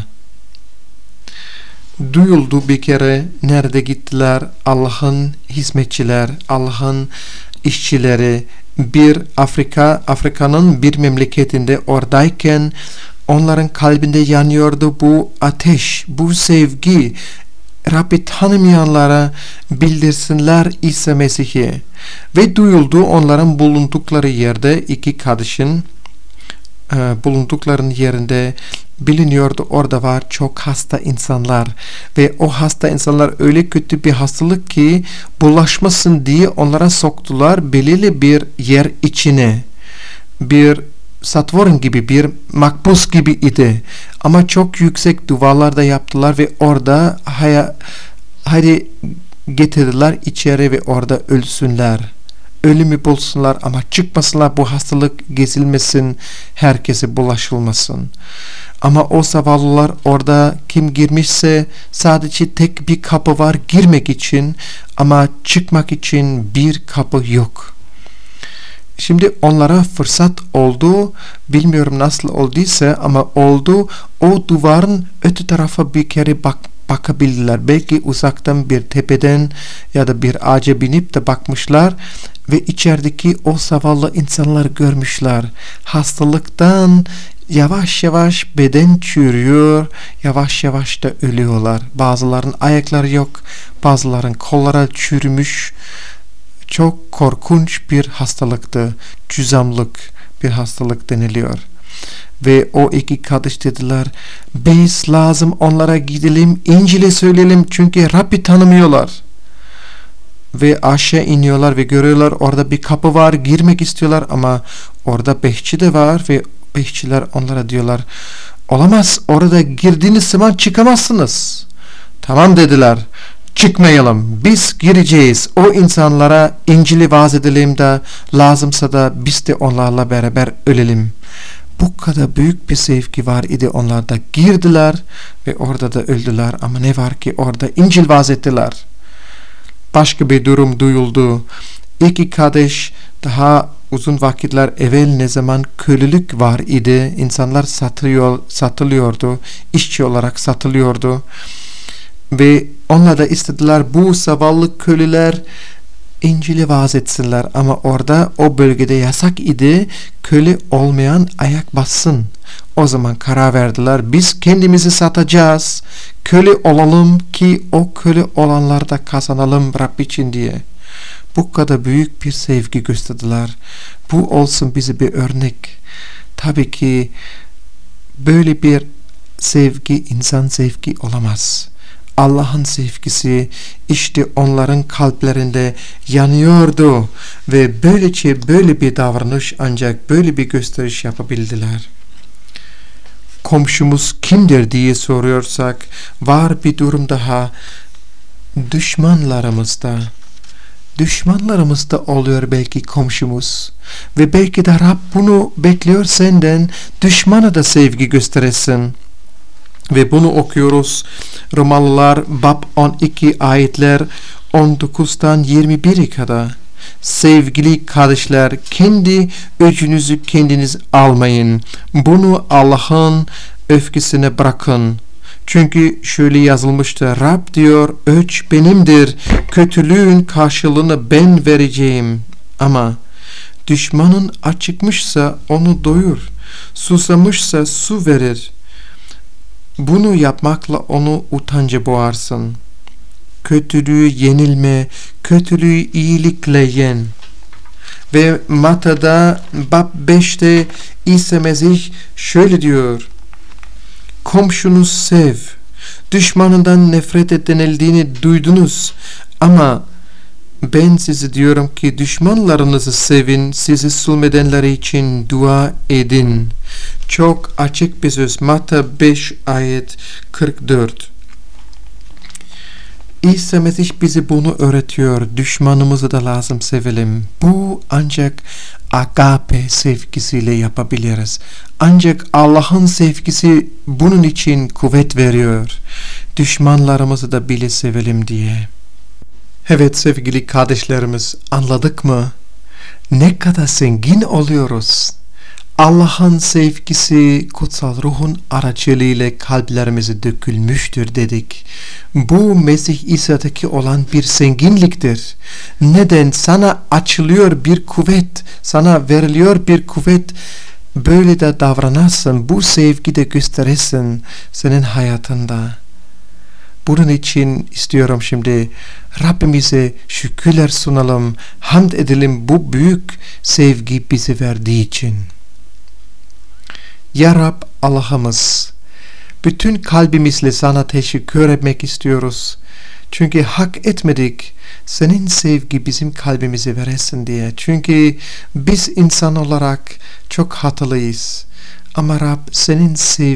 Duyuldu bir kere, nerede gittiler Allah'ın hizmetçiler, Allah'ın işçileri, bir Afrika'nın bir memleketinde oradayken onların kalbinde yanıyordu bu ateş, bu sevgi. Rabbi tanımayanlara bildirsinler İsa Mesih'i. Ve duyuldu onların bulundukları yerde, iki kardeşin bulunduklarının yerinde biliniyordu, orada var çok hasta insanlar ve o hasta insanlar öyle kötü bir hastalık ki bulaşmasın diye onlara soktular belirli bir yer içine, bir satvorun gibi, bir makbuz gibi idi ama çok yüksek duvarlar da yaptılar ve orada hadi getirdiler içeri ve orada ölsünler, ölümü bulsunlar ama çıkmasınlar, bu hastalık gezilmesin, herkese bulaşılmasın. Ama o zavallılar orada kim girmişse sadece tek bir kapı var girmek için ama çıkmak için bir kapı yok. Şimdi onlara fırsat oldu, bilmiyorum nasıl olduysa ama oldu, o duvarın öte tarafa bir kere bakabildiler. Belki uzaktan bir tepeden ya da bir ağaca binip de bakmışlar ve içerideki o zavallı insanlar görmüşler. Hastalıktan yavaş yavaş beden çürüyor, yavaş yavaş da ölüyorlar. Bazılarının ayakları yok, bazılarının kolları çürümüş. Çok korkunç bir hastalıktı. Cüzamlık bir hastalık deniliyor. Ve o iki kardeş dediler, biz lazım onlara gidelim, İncil'i söyleyelim çünkü Rabbi tanımıyorlar. Ve aşağı iniyorlar ve görüyorlar orada bir kapı var, girmek istiyorlar ama orada bekçi de var ve bekçiler onlara diyorlar, olamaz, orada girdiğiniz zaman çıkamazsınız. Tamam dediler, çıkmayalım, biz gireceğiz, o insanlara İncil'i vaaz edelim de lazımsa da biz de onlarla beraber ölelim. Bu kadar büyük bir sevgi var idi onlarda. Girdiler ve orada da öldüler ama ne var ki orada İncil vaaz ettiler. Başka bir durum duyuldu. İki kardeş daha uzun vakitler evvel ne zaman kölelik var idi. İnsanlar satılıyordu. İşçi olarak satılıyordu. Ve onlar da istediler bu zavallı köleler İncil'i vaaz etsinler ama orada o bölgede yasak idi, köle olmayan ayak bassın. O zaman karar verdiler, biz kendimizi satacağız, köle olalım ki o köle olanları da kazanalım Rabbi için diye. Bu kadar büyük bir sevgi gösterdiler. Bu olsun bize bir örnek. Tabii ki böyle bir sevgi insan sevgi olamaz. Allah'ın sevgisi işte onların kalplerinde yanıyordu ve böylece böyle bir davranış ancak böyle bir gösteriş yapabildiler. Komşumuz kimdir diye soruyorsak var bir durum daha. Düşmanlarımızda oluyor belki komşumuz ve belki de Rab bunu bekliyor senden, düşmana da sevgi gösteresin. Ve bunu okuyoruz Romalılar bab 12 ayetler 19'dan 21'e kadar. Sevgili kardeşler, kendi öcünüzü kendiniz almayın. Bunu Allah'ın öfkesine bırakın. Çünkü şöyle yazılmıştır. Rab diyor, öç benimdir. Kötülüğün karşılığını ben vereceğim. Ama düşmanın acıkmışsa onu doyur. Susamışsa su verir. Bunu yapmakla onu utanca boğarsın. Kötülüğü yenilme, kötülüğü iyilikle yen. Ve Matta'da bab 5'te İsa Mesih şöyle diyor. Komşunu sev. Düşmanından nefret et denildiğini duydunuz. Ama ben size diyorum ki düşmanlarınızı sevin, sizi zulmedenler için dua edin. Çok açık bir söz. Matta 5 ayet 44. İsa Mesih bize bunu öğretiyor. Düşmanımızı da lazım sevelim. Bu ancak agape sevgisiyle yapabiliriz. Ancak Allah'ın sevgisi bunun için kuvvet veriyor. Düşmanlarımızı da bile sevelim diye. Evet sevgili kardeşlerimiz, anladık mı? Ne kadar zengin oluyoruz. Allah'ın sevgisi kutsal ruhun aracılığıyla kalplerimize dökülmüştür dedik. Bu Mesih İsa'daki olan bir zenginliktir. Neden? Sana açılıyor bir kuvvet, sana veriliyor bir kuvvet. Böyle de davranırsın, bu sevgi de gösterirsin senin hayatında. Bunun için istiyorum şimdi Rabbimize şükürler sunalım, hamd edelim bu büyük sevgi bize verdiği için. Ya Rab Allah'ımız, bütün kalbimizle sana teşekkür etmek istiyoruz. Çünkü hak etmedik senin sevgi bizim kalbimize veresin diye. Çünkü biz insan olarak çok hatalıyız. Ama Rab senin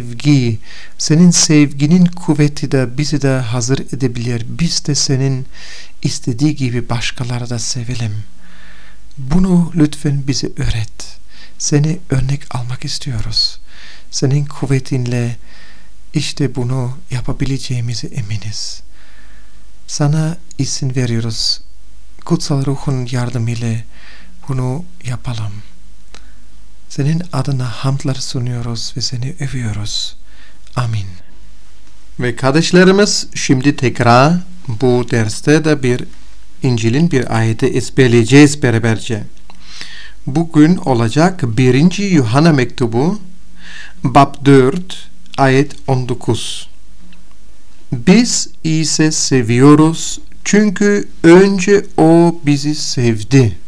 sevginin kuvveti de bizi de hazır edebilir. Biz de senin istediği gibi başkaları da sevelim. Bunu lütfen bize öğret. Seni örnek almak istiyoruz. Senin kuvvetinle işte bunu yapabileceğimize eminiz. Sana izin veriyoruz. Kutsal ruhun yardımıyla bunu yapalım. Senin adına hamdlar sunuyoruz ve seni övüyoruz. Amin. Ve kardeşlerimiz, şimdi tekrar bu derste de İncil'in bir ayeti ezberleyeceğiz beraberce. Bugün olacak 1. Yuhanna mektubu, bab 4, ayet 19. Biz İsa seviyoruz çünkü önce O bizi sevdi.